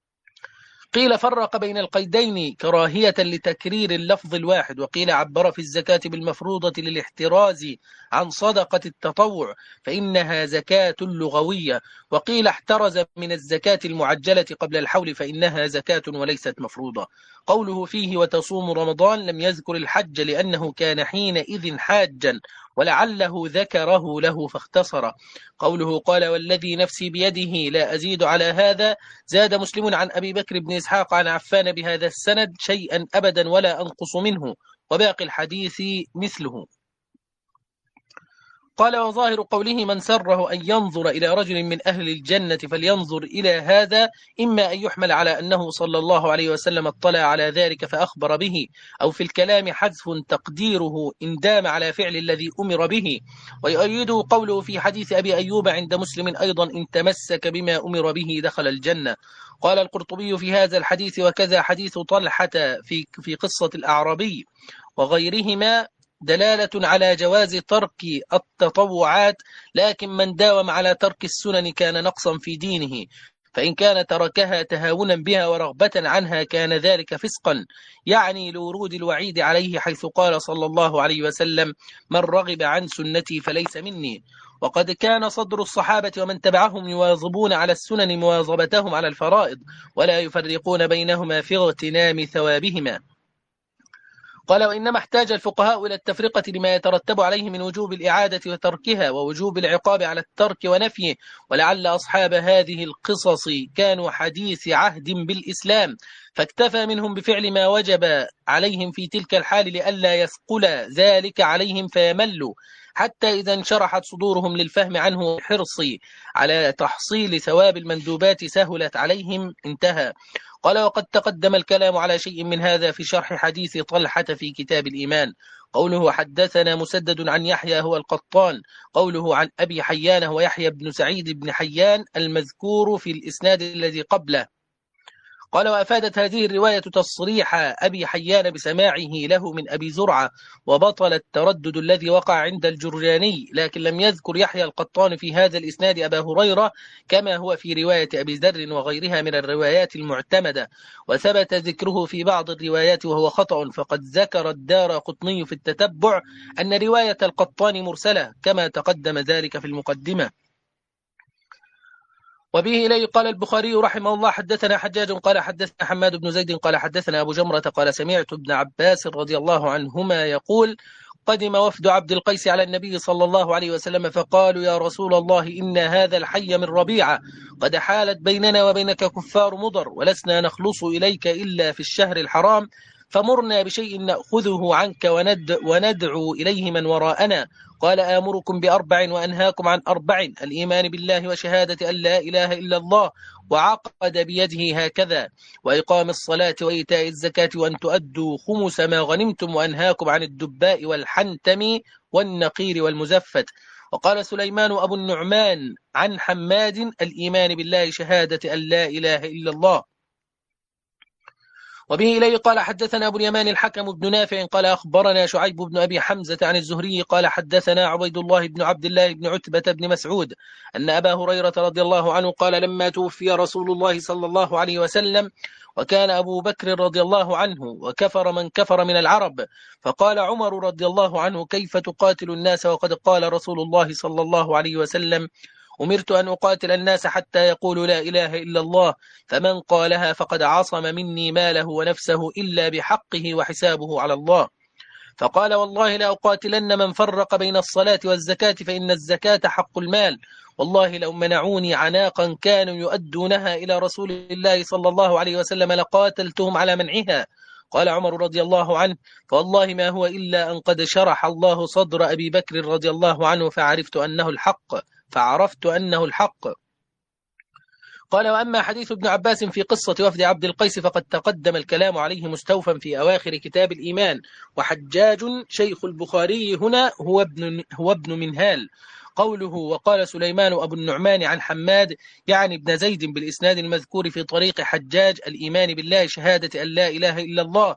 قيل فرق بين القيدين كراهية لتكرير اللفظ الواحد، وقيل عبر في الزكاة بالمفروضة للاحتراز عن صدقة التطوع فإنها زكاة لغوية، وقيل احترز من الزكاة المعجلة قبل الحول فإنها زكاة وليست مفروضة. قوله فيه وتصوم رمضان لم يذكر الحج لأنه كان حينئذ حاجا ولعله ذكره له فاختصر. قوله قال والذي نفسي بيده لا أزيد على هذا زاد مسلم عن أبي بكر بن إسحاق عن عفان بهذا السند شيئا أبدا ولا أنقص منه، وباقي الحديث مثله. قال وظاهر قوله من سره أن ينظر إلى رجل من أهل الجنة فلينظر إلى هذا إما أن يحمل على أنه صلى الله عليه وسلم اطلع على ذلك فأخبر به، أو في الكلام حذف تقديره إن دام على فعل الذي أمر به. ويؤيده قوله في حديث أبي أيوب عند مسلم أيضا إن تمسك بما أمر به دخل الجنة. قال القرطبي في هذا الحديث وكذا حديث طلحة في في قصة الأعرابي وغيرهما دلالة على جواز ترك التطوعات، لكن من داوم على ترك السنن كان نقصا في دينه، فإن كان تركها تهاونا بها ورغبة عنها كان ذلك فسقا، يعني لورود الوعيد عليه حيث قال صلى الله عليه وسلم من رغب عن سنتي فليس مني. وقد كان صدر الصحابة ومن تبعهم يواظبون على السنن مواظبتهم على الفرائض ولا يفرقون بينهما في اغتنام ثوابهما. قال وإنما احتاج الفقهاء إلى التفرقة لما يترتب عليه من وجوب الإعادة وتركها ووجوب العقاب على الترك ونفيه، ولعل أصحاب هذه القصص كانوا حديث عهد بالإسلام فاكتفى منهم بفعل ما وجب عليهم في تلك الحال لئلا يثقل ذلك عليهم فيملوا، حتى إذا انشرحت صدورهم للفهم عنه حرصي على تحصيل ثواب المندوبات سهلت عليهم. انتهى. قال وقد تقدم الكلام على شيء من هذا في شرح حديث طلحة في كتاب الإيمان. قوله حدثنا مسدد عن يحيى هو القطان، قوله عن أبي حيان هو يحيى بن سعيد بن حيان المذكور في الإسناد الذي قبله. قال وأفادت هذه الرواية تصريح أبي حيان بسماعه له من أبي زرعة، وبطل التردد الذي وقع عند الجرجاني، لكن لم يذكر يحيى القطان في هذا الإسناد أبا هريرة كما هو في رواية أبي ذر وغيرها من الروايات المعتمدة، وثبت ذكره في بعض الروايات وهو خطأ، فقد ذكر الدارقطني في التتبع أن رواية القطان مرسلة كما تقدم ذلك في المقدمة. وبه إليه قال البخاري رحمه الله حدثنا حجاج قال حدثنا حماد بن زيد قال حدثنا أبو جمرة قال سمعت ابن عباس رضي الله عنهما يقول قدم وفد عبد القيس على النبي صلى الله عليه وسلم فقالوا يا رسول الله إن هذا الحي من ربيعة قد حالت بيننا وبينك كفار مضر ولسنا نخلص إليك إلا في الشهر الحرام، فمرنا بشيء نأخذه عنك وند وندعو إليه من وراءنا. قال آمركم بأربع وأنهاكم عن أربع: الإيمان بالله وشهادة أن لا إله إلا الله، وعقد بيده هكذا، وإقام الصلاة وإيتاء الزكاة وأن تؤدوا خمس ما غنمتم، وأنهاكم عن الدباء والحنتم والنقير والمزفت. وقال سليمان أبو النعمان عن حماد: الإيمان بالله شهادة أن لا إله إلا الله. وبه إليه قال حدثنا أبو اليمان الحكم بن نافع قال أخبرنا شعيب بن أبي حمزة عن الزهري قال حدثنا عبيد الله بن عبد الله بن عتبة بن مسعود أن أبا هريرة رضي الله عنه قال لما توفي رسول الله صلى الله عليه وسلم وكان أبو بكر رضي الله عنه وكفر من كفر من العرب، فقال عمر رضي الله عنه كيف تقاتل الناس وقد قال رسول الله صلى الله عليه وسلم أمرت أن أقاتل الناس حتى يقولوا لا إله إلا الله، فمن قالها فقد عصم مني ماله ونفسه إلا بحقه وحسابه على الله. فقال والله لا أقاتلن من فرق بين الصلاة والزكاة فإن الزكاة حق المال، والله لو منعوني عناقا كانوا يؤدونها إلى رسول الله صلى الله عليه وسلم لقاتلتهم على منعها. قال عمر رضي الله عنه فوالله ما هو إلا أن قد شرح الله صدر أبي بكر رضي الله عنه فعرفت أنه الحق فعرفت أنه الحق. قال وأما حديث ابن عباس في قصة وفد عبد القيس فقد تقدم الكلام عليه مستوفا في أواخر كتاب الإيمان، وحجاج شيخ البخاري هنا هو ابن, هو ابن منهال. قوله وقال سليمان أبو النعمان عن حماد يعني ابن زيد بالإسناد المذكور في طريق حجاج: الإيمان بالله شهادة أن لا إله إلا الله،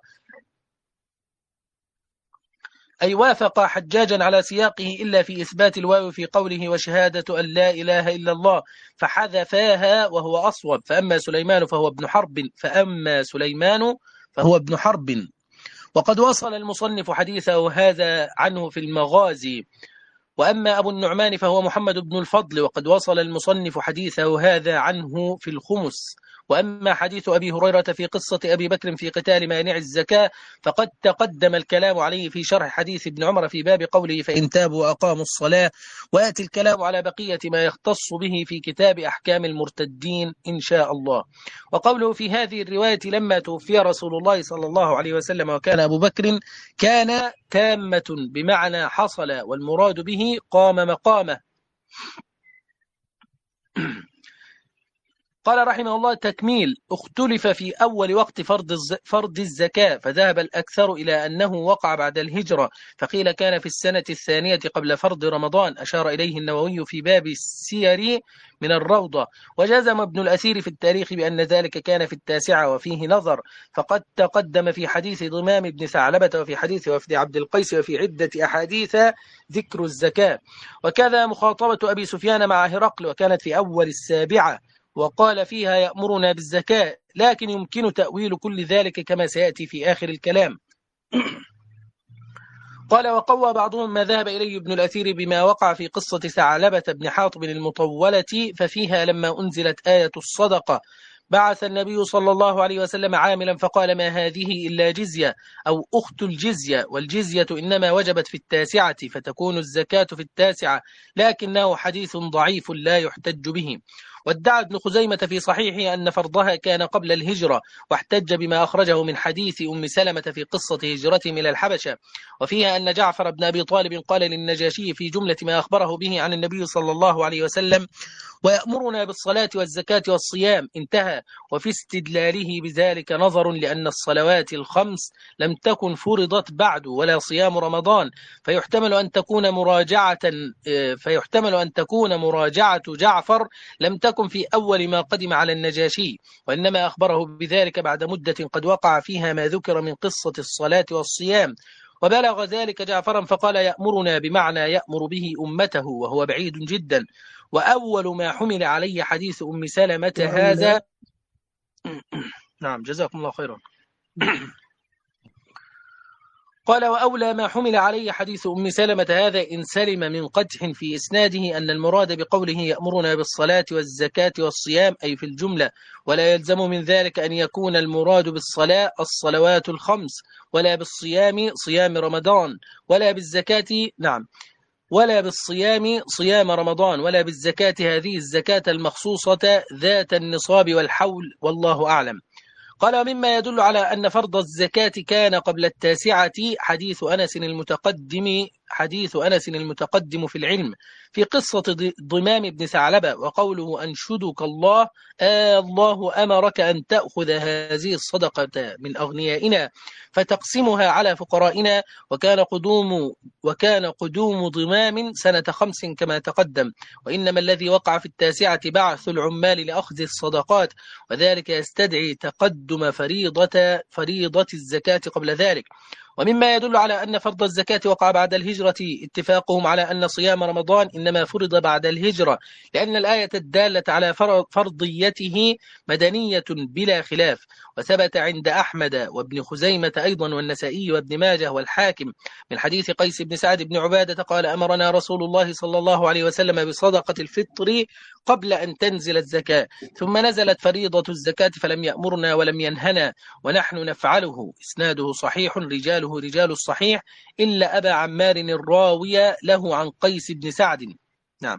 أي وافق حجاجا على سياقه إلا في إثبات الواو في قوله وشهادة أن لا إله إلا الله فحذفاها وهو أصوب. فأما سليمان فهو ابن حرب فأما سليمان فهو ابن حرب. وقد وصل المصنف حديثه هذا عنه في المغازي. وأما أبو النعمان فهو محمد بن الفضل وقد وصل المصنف حديثه هذا عنه في الخمس. وأما حديث أبي هريرة في قصة أبي بكر في قتال مانع الزكاة فقد تقدم الكلام عليه في شرح حديث ابن عمر في باب قوله فإن تابوا وأقاموا الصلاة، ويأتي الكلام على بقية ما يختص به في كتاب أحكام المرتدين إن شاء الله. وقوله في هذه الرواية لما توفي رسول الله صلى الله عليه وسلم وكان أبو بكر كان تامة بمعنى حصل، والمراد به قام مقامه. قال رحمه الله تكميل: اختلف في أول وقت فرض فرض الزكاة، فذهب الأكثر إلى أنه وقع بعد الهجرة، فقيل كان في السنة الثانية قبل فرض رمضان، أشار إليه النووي في باب السير من الروضة. وجزم ابن الأثير في التاريخ بأن ذلك كان في التاسعة، وفيه نظر، فقد تقدم في حديث ضمام بن ثعلبة وفي حديث وفد عبد القيس وفي عدة أحاديث ذكر الزكاة. وكذا مخاطبة أبي سفيان مع هرقل وكانت في أول السابعة، وقال فيها يأمرنا بالزكاة، لكن يمكن تأويل كل ذلك كما سيأتي في آخر الكلام. قال وقوى بعضهم ما ذهب إليه ابن الأثير بما وقع في قصة ثعلبة بن حاطب المطولة، ففيها لما أنزلت آية الصدقة بعث النبي صلى الله عليه وسلم عاملا فقال ما هذه إلا جزية أو أخت الجزية، والجزية إنما وجبت في التاسعة فتكون الزكاة في التاسعة، لكنه حديث ضعيف لا يحتج به. وادعى ابن خزيمة في صحيحه أن فرضها كان قبل الهجرة، واحتج بما أخرجه من حديث أم سلمة في قصة هجرتهم إلى الحبشة، وفيها أن جعفر بن أبي طالب قال للنجاشي في جملة ما أخبره به عن النبي صلى الله عليه وسلم ويأمرنا بالصلاة والزكاة والصيام، انتهى. وفي استدلاله بذلك نظر، لأن الصلوات الخمس لم تكن فرضت بعد ولا صيام رمضان، فيحتمل أن تكون مراجعة فيحتمل أن تكون مراجعة جعفر لم تكن في أول ما قدم على النجاشي، وإنما أخبره بذلك بعد مدة قد وقع فيها ما ذكر من قصة الصلاة والصيام. وبلغ ذلك جعفرا فقال يأمرنا بمعنى يأمر به أمته، وهو بعيد جدا. وأول ما حمل عليه حديث أم سلمة هذا نعم جزاكم الله خيرا. قال وأولى ما حمل عليه حديث أم سلمة هذا إن سلم من قدح في إسناده أن المراد بقوله يأمرنا بالصلاة والزكاة والصيام أي في الجملة، ولا يلزم من ذلك أن يكون المراد بالصلاة الصلوات الخمس، ولا بالصيام صيام رمضان، ولا بالزكاة نعم ولا بالصيام صيام رمضان، ولا بالزكاة هذه الزكاة المخصوصة ذات النصاب والحول، والله أعلم. قال ومما يدل على أن فرض الزكاة كان قبل التاسعة حديث أنس المتقدم حديث أنس المتقدم في العلم في قصة ضمام بن ثعلبة، وقوله أنشدك الله آه الله أمرك أن تأخذ هذه الصدقة من أغنيائنا فتقسمها على فقرائنا، وكان قدوم وكان قدوم ضمام سنة خمس كما تقدم، وإنما الذي وقع في التاسعة بعث العمال لأخذ الصدقات، وذلك يستدعي تقدم فريضة فريضة الزكاة قبل ذلك. ومما يدل على أن فرض الزكاة وقع بعد الهجرة اتفاقهم على أن صيام رمضان إنما فرض بعد الهجرة، لأن الآية الدالة على فرضيته مدنية بلا خلاف. وثبت عند أحمد وابن خزيمة أيضا والنسائي وابن ماجه والحاكم من حديث قيس بن سعد بن عبادة قال أمرنا رسول الله صلى الله عليه وسلم بصدقة الفطر قبل أن تنزل الزكاة، ثم نزلت فريضة الزكاة فلم يأمرنا ولم ينهنا ونحن نفعله. إسناده صحيح رجاله رجال الصحيح إلا أبا عمار الراوية له عن قيس بن سعد. نعم.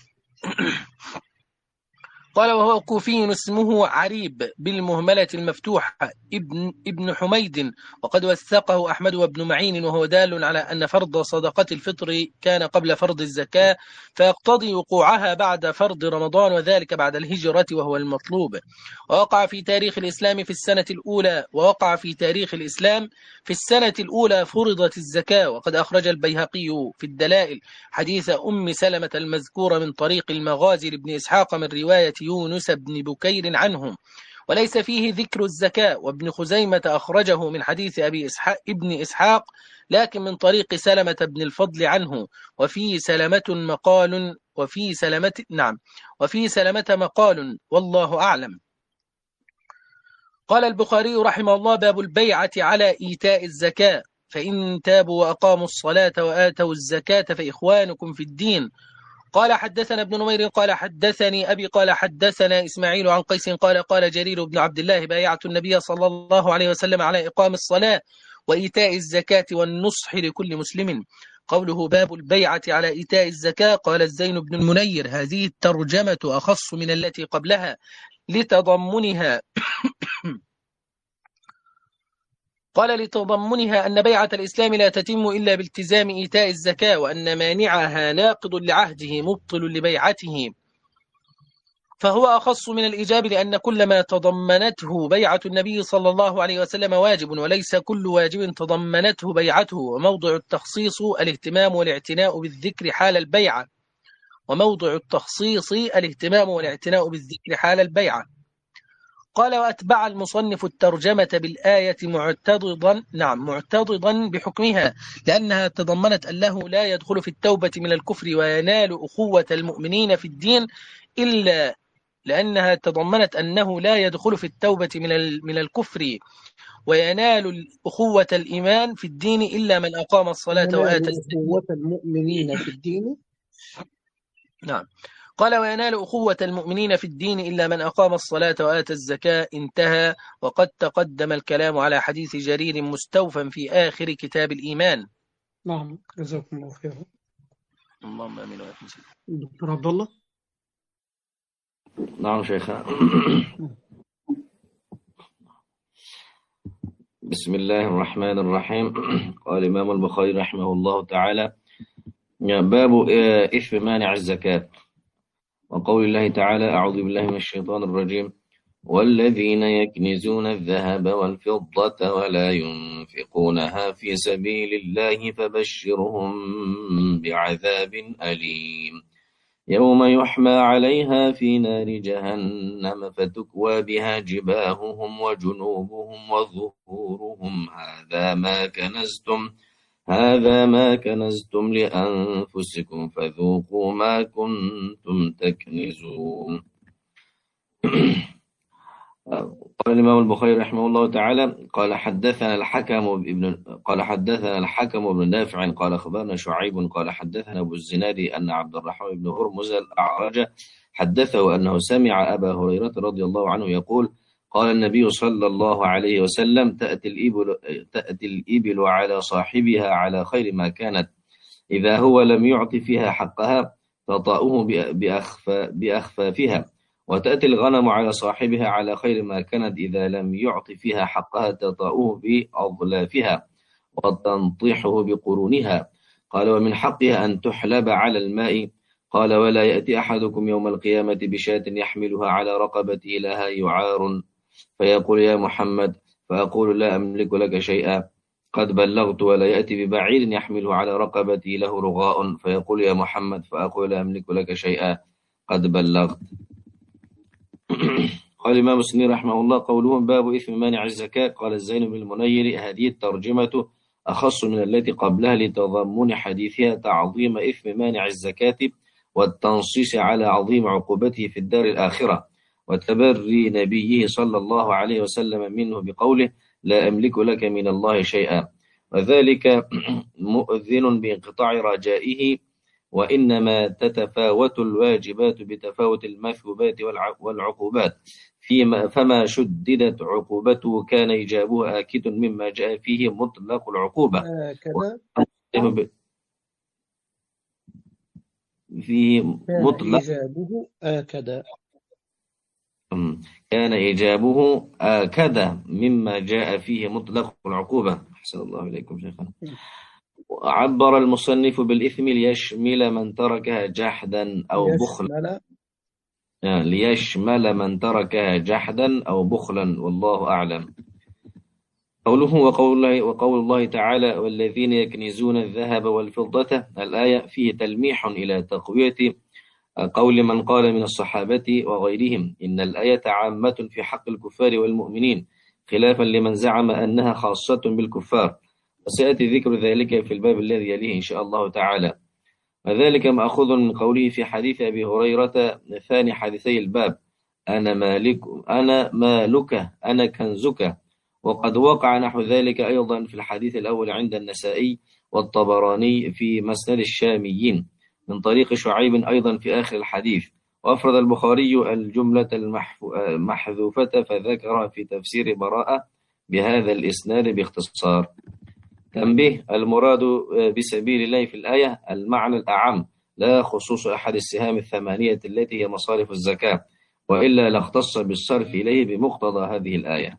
قال وهو كوفي اسمه عريب بالمهملة المفتوحة ابن, ابن حميد، وقد وثقه أحمد وابن معين، وهو دال على أن فرض صدقة الفطر كان قبل فرض الزكاة، فيقتضي وقوعها بعد فرض رمضان، وذلك بعد الهجرة وهو المطلوب. ووقع في تاريخ الإسلام في السنة الأولى ووقع في تاريخ الإسلام في السنة الأولى فرضت الزكاة، وقد أخرج البيهقي في الدلائل حديث أم سلمة المذكورة من طريق المغازي لابن إسحاق من رواية يونس بن بكير عنهم، وليس فيه ذكر الزكاة. وابن خزيمة أخرجه من حديث أبي إسحاق ابن إسحاق لكن من طريق سلمة بن الفضل عنه، وفي سلمة مقال وفي سلمة نعم وفي سلمة مقال والله أعلم. قال البخاري رحمه الله باب البيعة على إيتاء الزكاة، فإن تابوا وأقاموا الصلاة وآتوا الزكاة فإخوانكم في الدين. قال حدثنا ابن نمير قال حدثني أبي قال حدثنا إسماعيل عن قيس قال قال جرير بن عبد الله بايعت النبي صلى الله عليه وسلم على إقام الصلاة وإيتاء الزكاة والنصح لكل مسلم. قوله باب البيعة على إيتاء الزكاة. قال الزين بن المنير هذه الترجمة أخص من التي قبلها لتضمنها قال لتضمنها أن بيعة الإسلام لا تتم إلا بالتزام إيتاء الزكاة، وأن مانعها ناقض لعهده مبطل لبيعته، فهو أخص من الإيجاب، لأن كل ما تضمنته بيعة النبي صلى الله عليه وسلم واجب، وليس كل واجب تضمنته بيعته. وموضع التخصيص الاهتمام والاعتناء بالذكر حال البيعة وموضع التخصيص الاهتمام والاعتناء بالذكر حال البيعة. قال وأتبع المصنف الترجمة بالآية معتضدا نعم معتضدا بحكمها، لأنها تضمنت أنه لا يدخل في التوبة من الكفر وينال أخوة المؤمنين في الدين إلا لأنها تضمنت أنه لا يدخل في التوبة من من الكفر وينال أخوة الإيمان في الدين إلا من أقام الصلاة وآتى الزكاة.
أخوة المؤمنين في الدين.
نعم. قال وينال أخوة المؤمنين في الدين إلا من أقام الصلاة وآتى الزكاة. انتهى. وقد تقدم الكلام على حديث جرير مستوفا في آخر كتاب الإيمان.
نعم جزاكم الله خيرا.
اللهم آمين.
دكتور عبد الله.
نعم شيخنا. بسم الله الرحمن الرحيم. قال الإمام البخاري رحمه الله تعالى باب إثم مانع الزكاة. وقول الله تعالى أعوذ بالله من الشيطان الرجيم والذين يكنزون الذهب والفضة ولا ينفقونها في سبيل الله فبشرهم بعذاب أليم يوم يحمى عليها في نار جهنم فتكوى بها جباههم وجنوبهم وظهورهم هذا ما كنزتم هذا ما كنزتم لأنفسكم فذوقوا ما كنتم تكنزون. قال الإمام البخاري رحمه الله تعالى قال حدثنا الحكم ابن قال حدثنا الحكم بن نافع قال أخبرنا شعيب قال حدثنا أبو الزناد أن عبد الرحمن بن هرمز الأعرج حدثه أنه سمع أبا هريرة رضي الله عنه يقول قال النبي صلى الله عليه وسلم تأتي الإبل تأتي الإبل على صاحبها على خير ما كانت إذا هو لم يعط فيها حقها تطأه بأخفى بأخفافها، وتأتي الغنم على صاحبها على خير ما كانت إذا لم يعط فيها حقها تطأه بأضلافها وتنطحه بقرونها. قال ومن حقها أن تحلب على الماء. قال ولا يأتي أحدكم يوم القيامة بشاة يحملها على رقبته لها يعار فيقول يا محمد فأقول لا أملك لك شيئا قد بلغت، ولا يأتي ببعير يحمله على رقبته له رغاء فيقول يا محمد فأقول لا أملك لك شيئا قد بلغت. قال الإمام السني رحمه الله قولهم باب إثم مانع الزكاة. قال الزين بن المنير هذه الترجمة أخص من التي قبلها لتضمن حديثها تعظيم إثم مانع الزكاة والتنصيص على عظيم عقوبته في الدار الآخرة وتبري نبيه صلى الله عليه وسلم منه بقوله لا أملك لك من الله شيئا، وذلك مؤذن بانقطاع رجائه، وإنما تتفاوت الواجبات بتفاوت المثوبات والعقوبات، فما شددت عقوبته كان إيجابه آكد مما جاء فيه مطلق العقوبة
آكد
فيه مطلق
إيجابه آكد
كان إيجابه آكد مما جاء فيه مطلق العقوبة. أحسن الله إليكم شيخنا. عبر المصنف بالإثم ليشمل من تركها جحدا أو بخلا ليشمل من تركها جحدا أو بخلا والله أعلم. قوله وقول الله, وقول الله تعالى والذين يكنزون الذهب والفضة الآية فيه تلميح إلى تقوية قول من قال من الصحابة وغيرهم إن الآية عامة في حق الكفار والمؤمنين خلافا لمن زعم أنها خاصة بالكفار، وسيأتي ذكر ذلك في الباب الذي يليه إن شاء الله تعالى. وذلك مأخوذ من قوله في حديث أبي هريرة ثاني حديثي الباب أنا مالك أنا مالك أنا كنزك، وقد وقع نحو ذلك أيضا في الحديث الأول عند النسائي والطبراني في مسند الشاميين. من طريق شعيب أيضا في آخر الحديث. وأفرد البخاري الجملة المحذوفة فذكرها في تفسير براءة بهذا الإسناد باختصار. تنبيه: المراد بسبيل الله في الآية المعنى الأعم، لا خصوص أحد السهام الثمانية التي هي مصارف الزكاة، وإلا لاختص بالصرف إليه بمقتضى هذه الآية.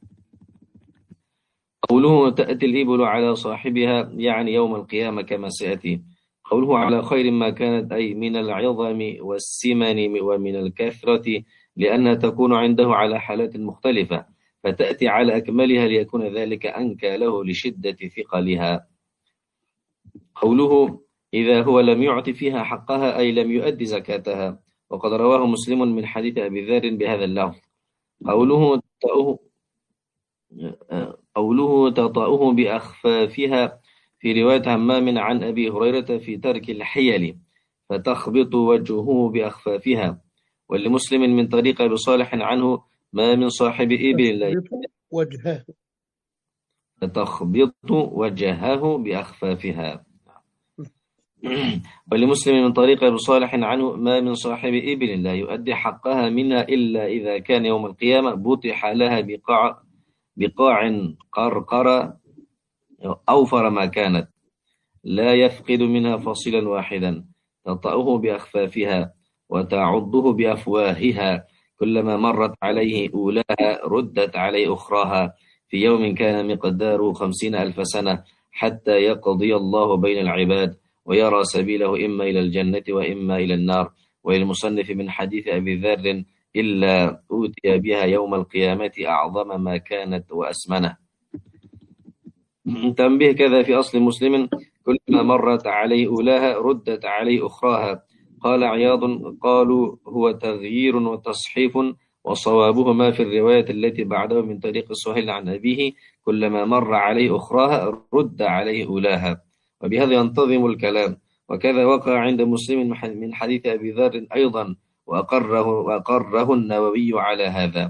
قوله تأتي الإبل على صاحبها يعني يوم القيامة كما سيأتي. قوله على خير ما كانت أي من العظم والسمن ومن الكثرة، لأنها تكون عنده على حالات مختلفة، فتأتي على أكملها ليكون ذلك أنكى له لشدة ثقلها. قوله إذا هو لم يعط فيها حقها أي لم يؤدي زكاتها، وقد رواه مسلم من حديث أبي ذر بهذا اللفظ. قوله تطأه قوله تطأه بأخفافها في رواية همام عن أبي هريرة في ترك الحيل، فتخبط وجهه بأخفافها. ولمسلم من طريق أبي صالح عنه ما من صاحب إبل لا
وجهه
فتخبط وجهه بأخفافها. ولمسلم من طريق أبي صالح عنه ما من صاحب إبل لا يؤدي حقها منها إلا إذا كان يوم القيامة بطح لها بقاع بقاع قرقر أوفر ما كانت، لا يفقد منها فصيلا واحدا، تطأه بأخفافها وتعضه بأفواهها، كلما مرت عليه أولاها ردت عليه أخراها، في يوم كان مقداره خمسين ألف سنة، حتى يقضي الله بين العباد ويرى سبيله إما إلى الجنة وإما إلى النار. وللمصنف من حديث أبي ذر إلا أوتي بها يوم القيامة أعظم ما كانت وأسمنه. تنبيه: كذا في أصل مسلم كلما مرت عليه أولاها ردت عليه أخراها. قال عياض: قالوا هو تغيير وتصحيف، وصوابهما في الرواية التي بعده من طريق سهيل عن أبيه كلما مر عليه أخراها رد عليه أولاها، وبهذا ينتظم الكلام. وكذا وقع عند مسلم من حديث أبي ذر أيضا، وأقره, وأقره النووي على هذا.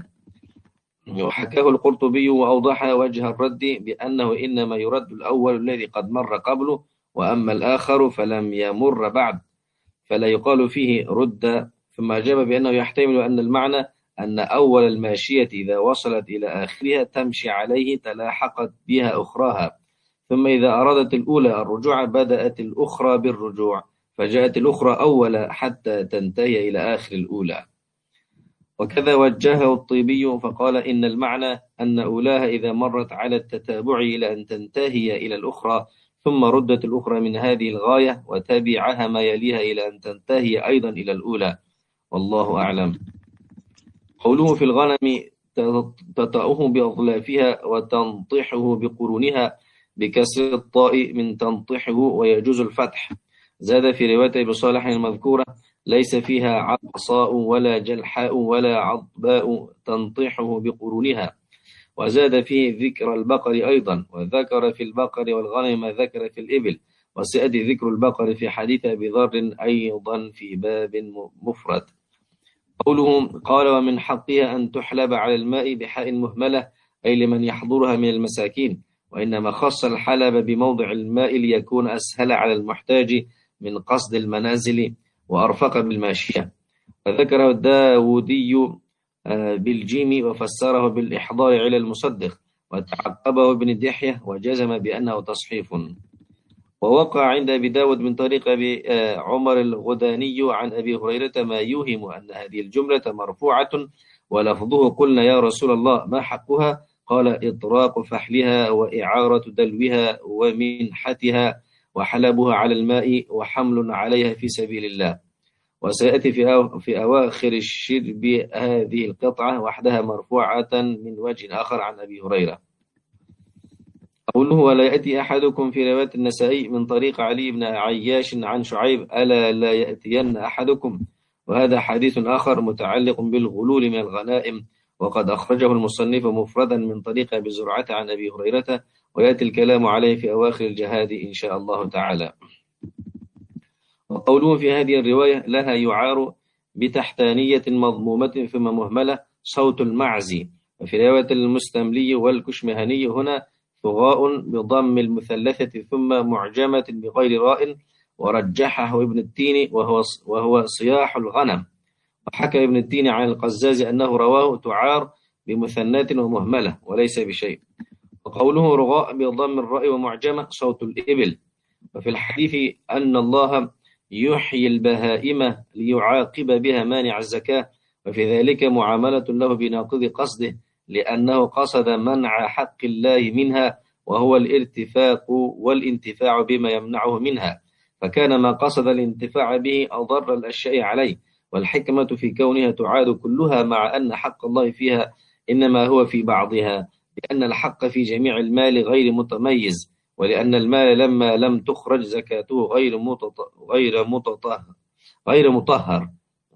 وحكاه القرطبي وأوضح وجه الرد بأنه إنما يرد الأول الذي قد مر قبله، وأما الآخر فلم يمر بعد، فلا يقال فيه رد. ثم أجاب بأنه يحتمل أن المعنى أن أول الماشية إذا وصلت إلى آخرها تمشي عليه تلاحقت بها أخراها، ثم إذا أرادت الأولى الرجوع بدأت الأخرى بالرجوع، فجاءت الأخرى أول حتى تنتهي إلى آخر الأولى. وكذا وجهه الطيبي فقال إن المعنى أن أولاها إذا مرت على التتابع إلى أن تنتهي إلى الأخرى، ثم ردت الأخرى من هذه الغاية وتبعها ما يليها إلى أن تنتهي أيضا إلى الأولى، والله أعلم. قوله في الغنم تطأه بأظلافها وتنطحه بقرونها بكسر الطاء من تنطحه ويجوز الفتح. زاد في رواية أبي صالح المذكورة ليس فيها عصاء ولا جلحاء ولا عضباء تنطحه بقرونها. وزاد فيه ذكر البقر أيضا، وذكر في البقر والغنم ما ذكر في الإبل، وسيأتي ذكر البقر في حديث أبي ذر أيضا في باب مفرد. قوله قال ومن حقها أن تحلب على الماء بحاء مهملة أي لمن يحضرها من المساكين، وإنما خص الحلب بموضع الماء ليكون أسهل على المحتاج من قصد المنازل وأرفق بالماشية. وذكره الداودي بالجيم وفسره بالإحضار على المصدق، وتعقبه ابن دحية وجزم بأنه تصحيف. ووقع عند أبي داود من طريق أبي عمر الغداني عن أبي هريرة ما يوهم أن هذه الجملة مرفوعة، ولفظه قلنا يا رسول الله ما حقها؟ قال إطراق فحلها وإعارة دلوها ومنحتها وحلبها على الماء وحمل عليها في سبيل الله. وسيأتي في أو في أواخر الشرب هذه القطعة وحدها مرفوعة من وجه آخر عن أبي هريرة. قوله ولا يأتي أحدكم في رواية النسائي من طريق علي بن عياش عن شعيب ألا لا يأتين أحدكم، وهذا حديث آخر متعلق بالغلول من الغنائم، وقد أخرجه المصنف مفردا من طريق أبي زرعة عن أبي هريرة، ويأتي الكلام عليه في أواخر الجهاد إن شاء الله تعالى. وقوله في هذه الرواية لها يعار بتحتانية مضمومة ثم مهملة صوت المعز. وفي رواية المستملي والكشمهني هنا ثغاء بضم المثلثة ثم معجمة بغير راء، ورجحه ابن التين وهو وهو صياح الغنم. وحكى ابن التين عن القزاز أنه رواه تعار بمثنات ومهملة وليس بشيء. وقوله رغاء بضم الراء ومعجمة صوت الإبل. وفي الحديث أن الله يحيي البهائم ليعاقب بها مانع الزكاة، وفي ذلك معاملة له بناقض قصده، لأنه قصد منع حق الله منها وهو الارتفاق والانتفاع بما يمنعه منها، فكان ما قصد الانتفاع به أضر الأشياء عليه. والحكمة في كونها تعاد كلها مع أن حق الله فيها إنما هو في بعضها، لأن الحق في جميع المال غير متميز، ولأن المال لما لم تخرج زكاته غير غير متطهر غير مطهر.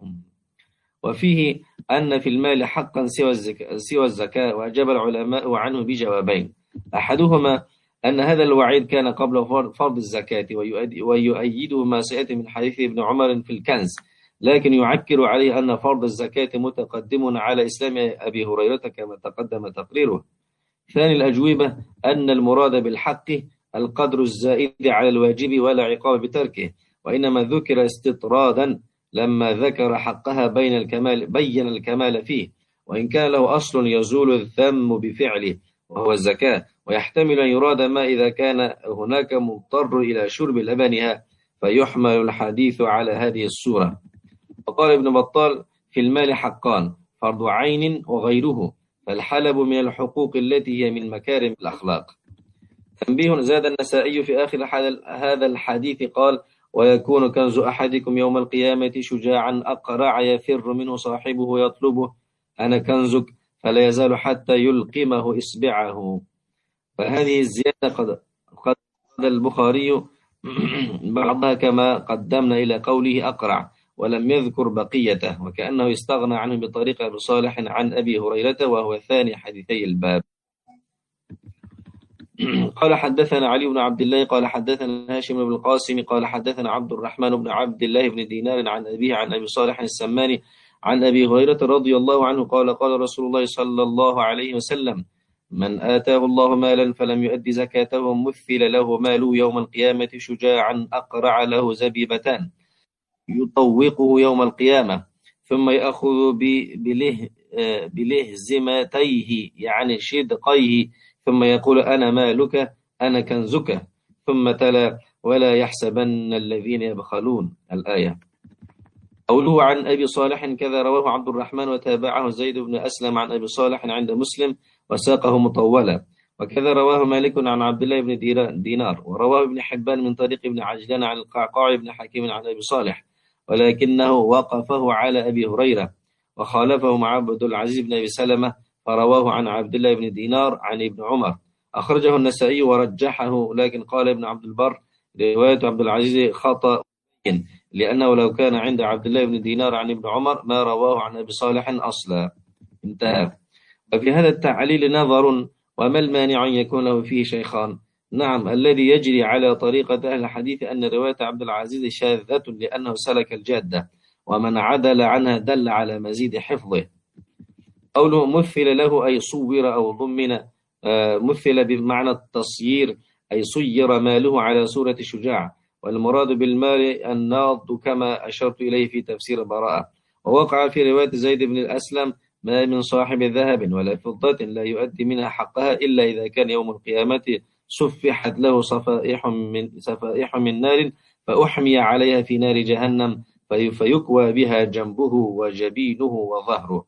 وفيه أن في المال حقا سوى الزكاة, سوى الزكاة وأجاب العلماء عنه بجوابين. أحدهما أن هذا الوعيد كان قبل فرض الزكاة، ويؤيده ما سيأتي من حديث ابن عمر في الكنز، لكن يعكر عليه أن فرض الزكاة متقدم على إسلام أبي هريرة كما تقدم تقريره. ثاني الأجوبة أن المراد بالحق القدر الزائد على الواجب ولا عقاب بتركه، وإنما ذكر استطرادا لما ذكر حقها بين الكمال بين الكمال فيه، وإن كان له أصل يزول الذم بفعله وهو الزكاة، ويحتمل أن يراد ما إذا كان هناك مضطر إلى شرب لبنها، فيحمل الحديث على هذه الصورة. وقال ابن بطال في المال حقان، فرض عين وغيره، فالحلب من الحقوق التي هي من مكارم الأخلاق. تنبيه: زاد النسائي في آخر هذا الحديث قال: ويكون كنز أحدكم يوم القيامة شجاعا أقرع يفر منه صاحبه يطلبه، أنا كنزك، فلا يزال حتى يلقمه إصبعه. فهذه الزيادة قد قد البخاري بعضها كما قدمنا إلى قوله أقرع، ولم يذكر بقيته، وكأنه استغنى عنه بطريقة أبي صالح عن أبي هريرة وهو ثاني حديثي الباب. قال حدثنا علي بن عبد الله قال حدثنا هاشم بن القاسم قال حدثنا عبد الرحمن بن عبد الله بن دينار عن أبيه عن أبي صالح السماني عن أبي هريرة رضي الله عنه قال قال رسول الله صلى الله عليه وسلم: من آتاه الله مالا فلم يؤد زكاته مثل له ماله يوم القيامة شجاعا أقرع له زبيبتان يطوقه يوم القيامة، ثم يأخذ بله بلهزمتيه يعني شدقيه، ثم يقول أنا مالك أنا كنزك، ثم تلا: ولا يحسبن الذين يبخلون. الآية. قوله عن أبي صالح كذا رواه عبد الرحمن وتابعه زيد بن أسلم عن أبي صالح عند مسلم وساقه مطولا، وكذا رواه مالك عن عبد الله بن دينار، ورواه ابن حبان من طريق ابن عجلان عن القعقاع بن حكيم عن أبي صالح، ولكنه وقفه على أبي هريرة، وخالفه مع عبد العزيز بن أبي سلمة فرواه عن عبد الله بن دينار عن ابن عمر. أخرجه النسائي ورجحه، لكن قال ابن عبد البر: رواية عبد العزيز خطأ، لأنه لو كان عند عبد الله بن دينار عن ابن عمر ما رواه عن أبي صالح أصلا. انتهى. وفي هذا التعليل نظر: وما المانع أن يكون له فيه شيخان؟ نعم، الذي يجري على طريقة أهل الحديث أن رواية عبد العزيز شاذة لأنه سلك الجادة، ومن عدل عنها دل على مزيد حفظه. قوله مثل له أي صور أو ضمن، مثل بمعنى التصيير أي صير ماله على صورة شجاع، والمراد بالمال الناض كما أشرت إليه في تفسير براءة. ووقع في رواية زيد بن الأسلم: ما من صاحب ذهب ولا فضة لا يؤدي منها حقها إلا إذا كان يوم القيامة صفحت له صفائح من, صفائح من نار فأحمي عليها في نار جهنم فيكوى بها جنبه وجبينه وظهره.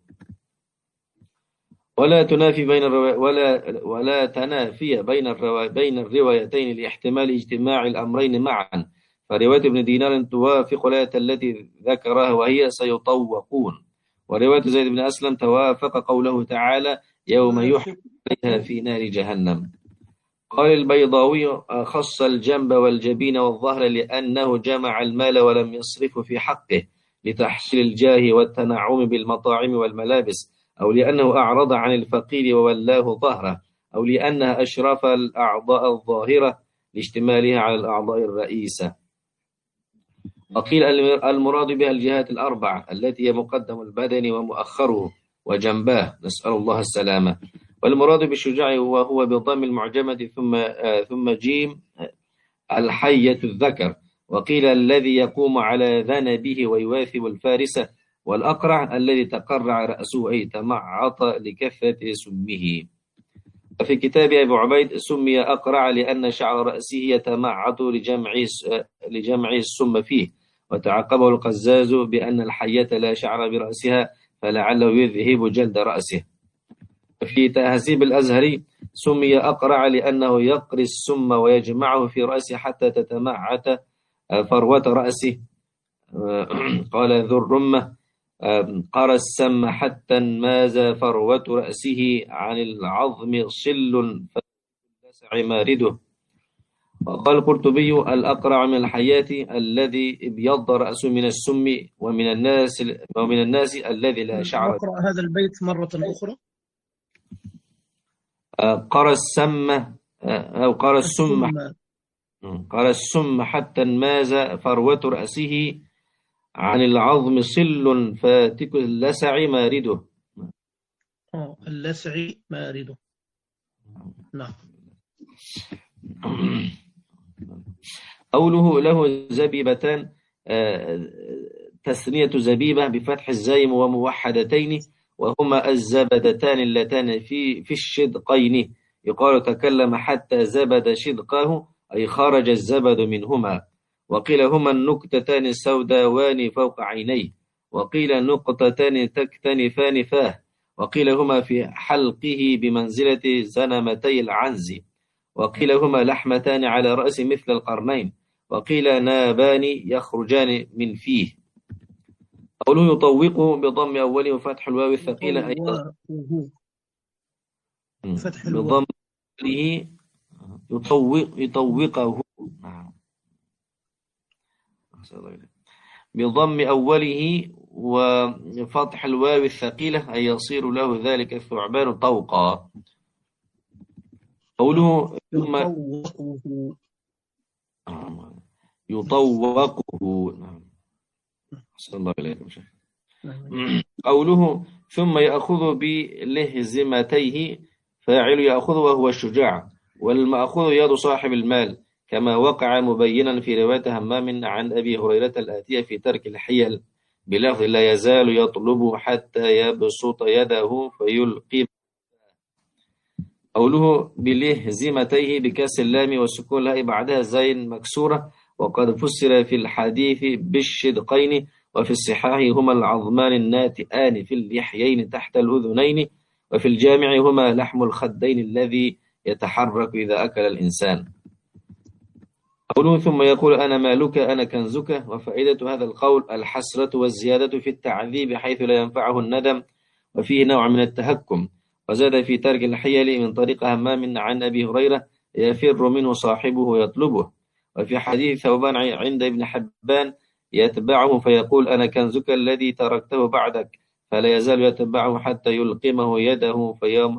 ولا تنافي بين الروا... ولا ولا تنافي بين الروا... بين الروايتين لاحتمال اجتماع الأمرين معا، فرواية ابن دينار توافق الآية التي ذكرها وهي سيطوقون، ورواية زيد بن أسلم توافق قوله تعالى: يوم يحمى عليها في نار جهنم. قال البيضاوي: خص الجنب والجبين والظهر لأنه جمع المال ولم يصرفه في حقه لتحصيل الجاه والتنعم بالمطاعم والملابس، أو لأنه أعرض عن الفقير وولاه ظهره، أو لأنها أشرف الأعضاء الظاهرة لاشتمالها على الأعضاء الرئيسة. وقيل المراد بها الجهات الأربع التي هي مقدم البدن ومؤخره وجنباه، نسأل الله السلامة. والمراد بالشجاع وهو بضم المعجمة ثم آه ثم جيم الحية الذكر، وقيل الذي يقوم على ذنبه ويواثب الفارس، والأقرع الذي تقرع رأسه أي تمعط لكثرة سمه. وفي كتاب أبي عبيد سمي أقرع لأن شعر رأسه يتمعط لجمع لجمع السم فيه، وتعقبه القزاز بأن الحية لا شعر برأسها فلعله يذهب جلد رأسه. في تهذيب الأزهري سمي أقرع لأنه يقري السم ويجمعه في رأسه حتى تتمعت فروة رأسه. قال ذو الرمة قرى السم حتى انماز فروة رأسه عن العظم صل فلسع مارده. وقال القرطبي الأقرع من الحياة الذي ابيض رأسه من السم، ومن الناس ومن الناس الذي لا شعر.
نقرأ هذا البيت مرة أخرى.
قرى السم أو قرى السم قرى السم حتى انماز فروة رأسه عن العظم صل فاتك اللسع مارده.
اه اللسع مارده. نعم.
قوله له زبيبتان، تثنية زبيبة بفتح الزايم وموحدتين، وهما الزبدتان اللتان في في الشدقين. يقال تكلم حتى زبد شدقه أي خرج الزبد منهما. وقيل هما النكتتان السوداوان فوق عينيه، وقيل نقطتان تكتنفان فاه، وقيل هما في حلقه بمنزلة زنمتي العنز، وقيل هما لحمتان على رأس مثل القرنين، وقيل نابان يخرجان من فيه. قوله يطوقه بضم أوله وفتح الواو الثقيلة أي
فتح
بضم أوله يطوق يطوقه بضم أوله وفتح الواو الثقيلة أي يصير له ذلك الثعبان طوقا. قوله ثم
يطوقه
يطوقه صلى الله عليه وسلم. قوله ثم يأخذ بلهزمتيه، فاعل يأخذ وهو الشجاع، والمأخوذ يد صاحب المال، كما وقع مبينا في رواية همام عن أبي هريرة الآتية في ترك الحيل بلفظ لا يزال يطلب حتى يبسط يده فيلقي. قوله بلهزمتيه بكسر اللام والسكون الهاء بعدها زين مكسورة، وقد فسر في الحديث بالشدقين، وفي الصحاح هما العظمان الناتئان في اللحيين تحت الأذنين، وفي الجامع هما لحم الخدين الذي يتحرك إذا أكل الإنسان. قوله ثم يقول أنا مالك أنا كنزك، وفائدة هذا القول الحسرة والزيادة في التعذيب حيث لا ينفعه الندم، وفيه نوع من التهكم. وزاد في ترك الحيل من طريق همام عن أبي هريرة يفر منه صاحبه يطلبه. وفي حديث ثوبان عند ابن حبان يتبعه فيقول أنا كنزك الذي تركته بعدك، فلا يزال يتبعه حتى يلقمه يده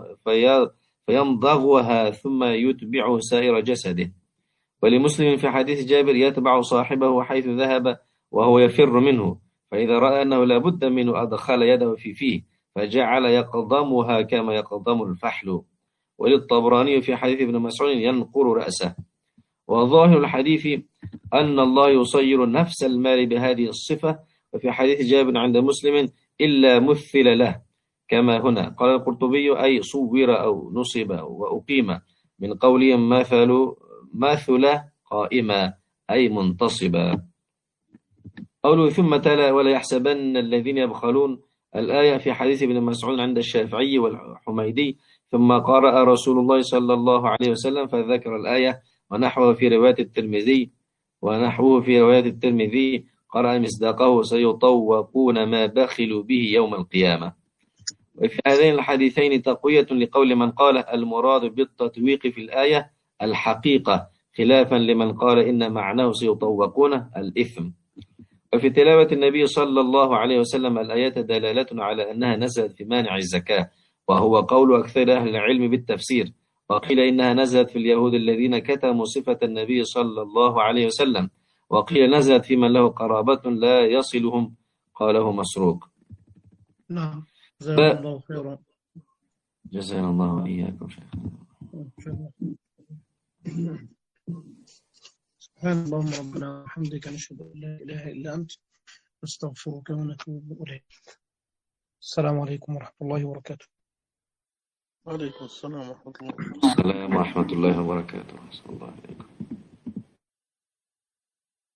فيمضغها ثم يتبعه سائر جسده. ولمسلم في حديث جابر يتبع صاحبه حيث ذهب وهو يفر منه، فإذا رأى أنه لا بد منه أدخل يده في فيه فجعل يقضمها كما يقضم الفحل. وللطبراني في حديث ابن مسعود ينقر رأسه. وظاهر الحديث أن الله يصير نفس المال بهذه الصفة، وفي حديث جابر عند مسلم إلا مثل له كما هنا. قال القرطبي أي صور أو نصب وأقيم، من قولهم مثل مثل قائما أي منتصبا. قوله ثم تلا ولا يحسبن الذين يبخلون الآية في حديث ابن مسعود عند الشافعي والحميدي، ثم قرأ رسول الله صلى الله عليه وسلم فذكر الآية ونحوه في رواية الترمذي ونحوه في رواية الترمذي قرأ مصداقه سيطوقون ما بخلوا به يوم القيامة. وفي هذين الحديثين تقوية لقول من قال المراد بالتطويق في الآية الحقيقة، خلافا لمن قال إن معناه سيطوقون الإثم. وفي تلاوة النبي صلى الله عليه وسلم الآيات دلالة على أنها نزلت في مانع الزكاة، وهو قول أكثر أهل العلم بالتفسير. وقيل إنها نزلت في اليهود الذين كتموا صفة النبي صلى الله عليه وسلم، وقيل نزلت في من له قرابة لا يصلهم، قاله مسروق.
نعم جزاك الله خيرا.
جزانا الله وإياكم.
اللهم ربنا وبحمدك نشهد أن لا إله إلا أنت نستغفرك ونتوب إليك. السلام عليكم ورحمة الله وبركاته.
وعليكم السلام ورحمة الله.
السلام ورحمة الله وبركاته. صلى الله عليكم.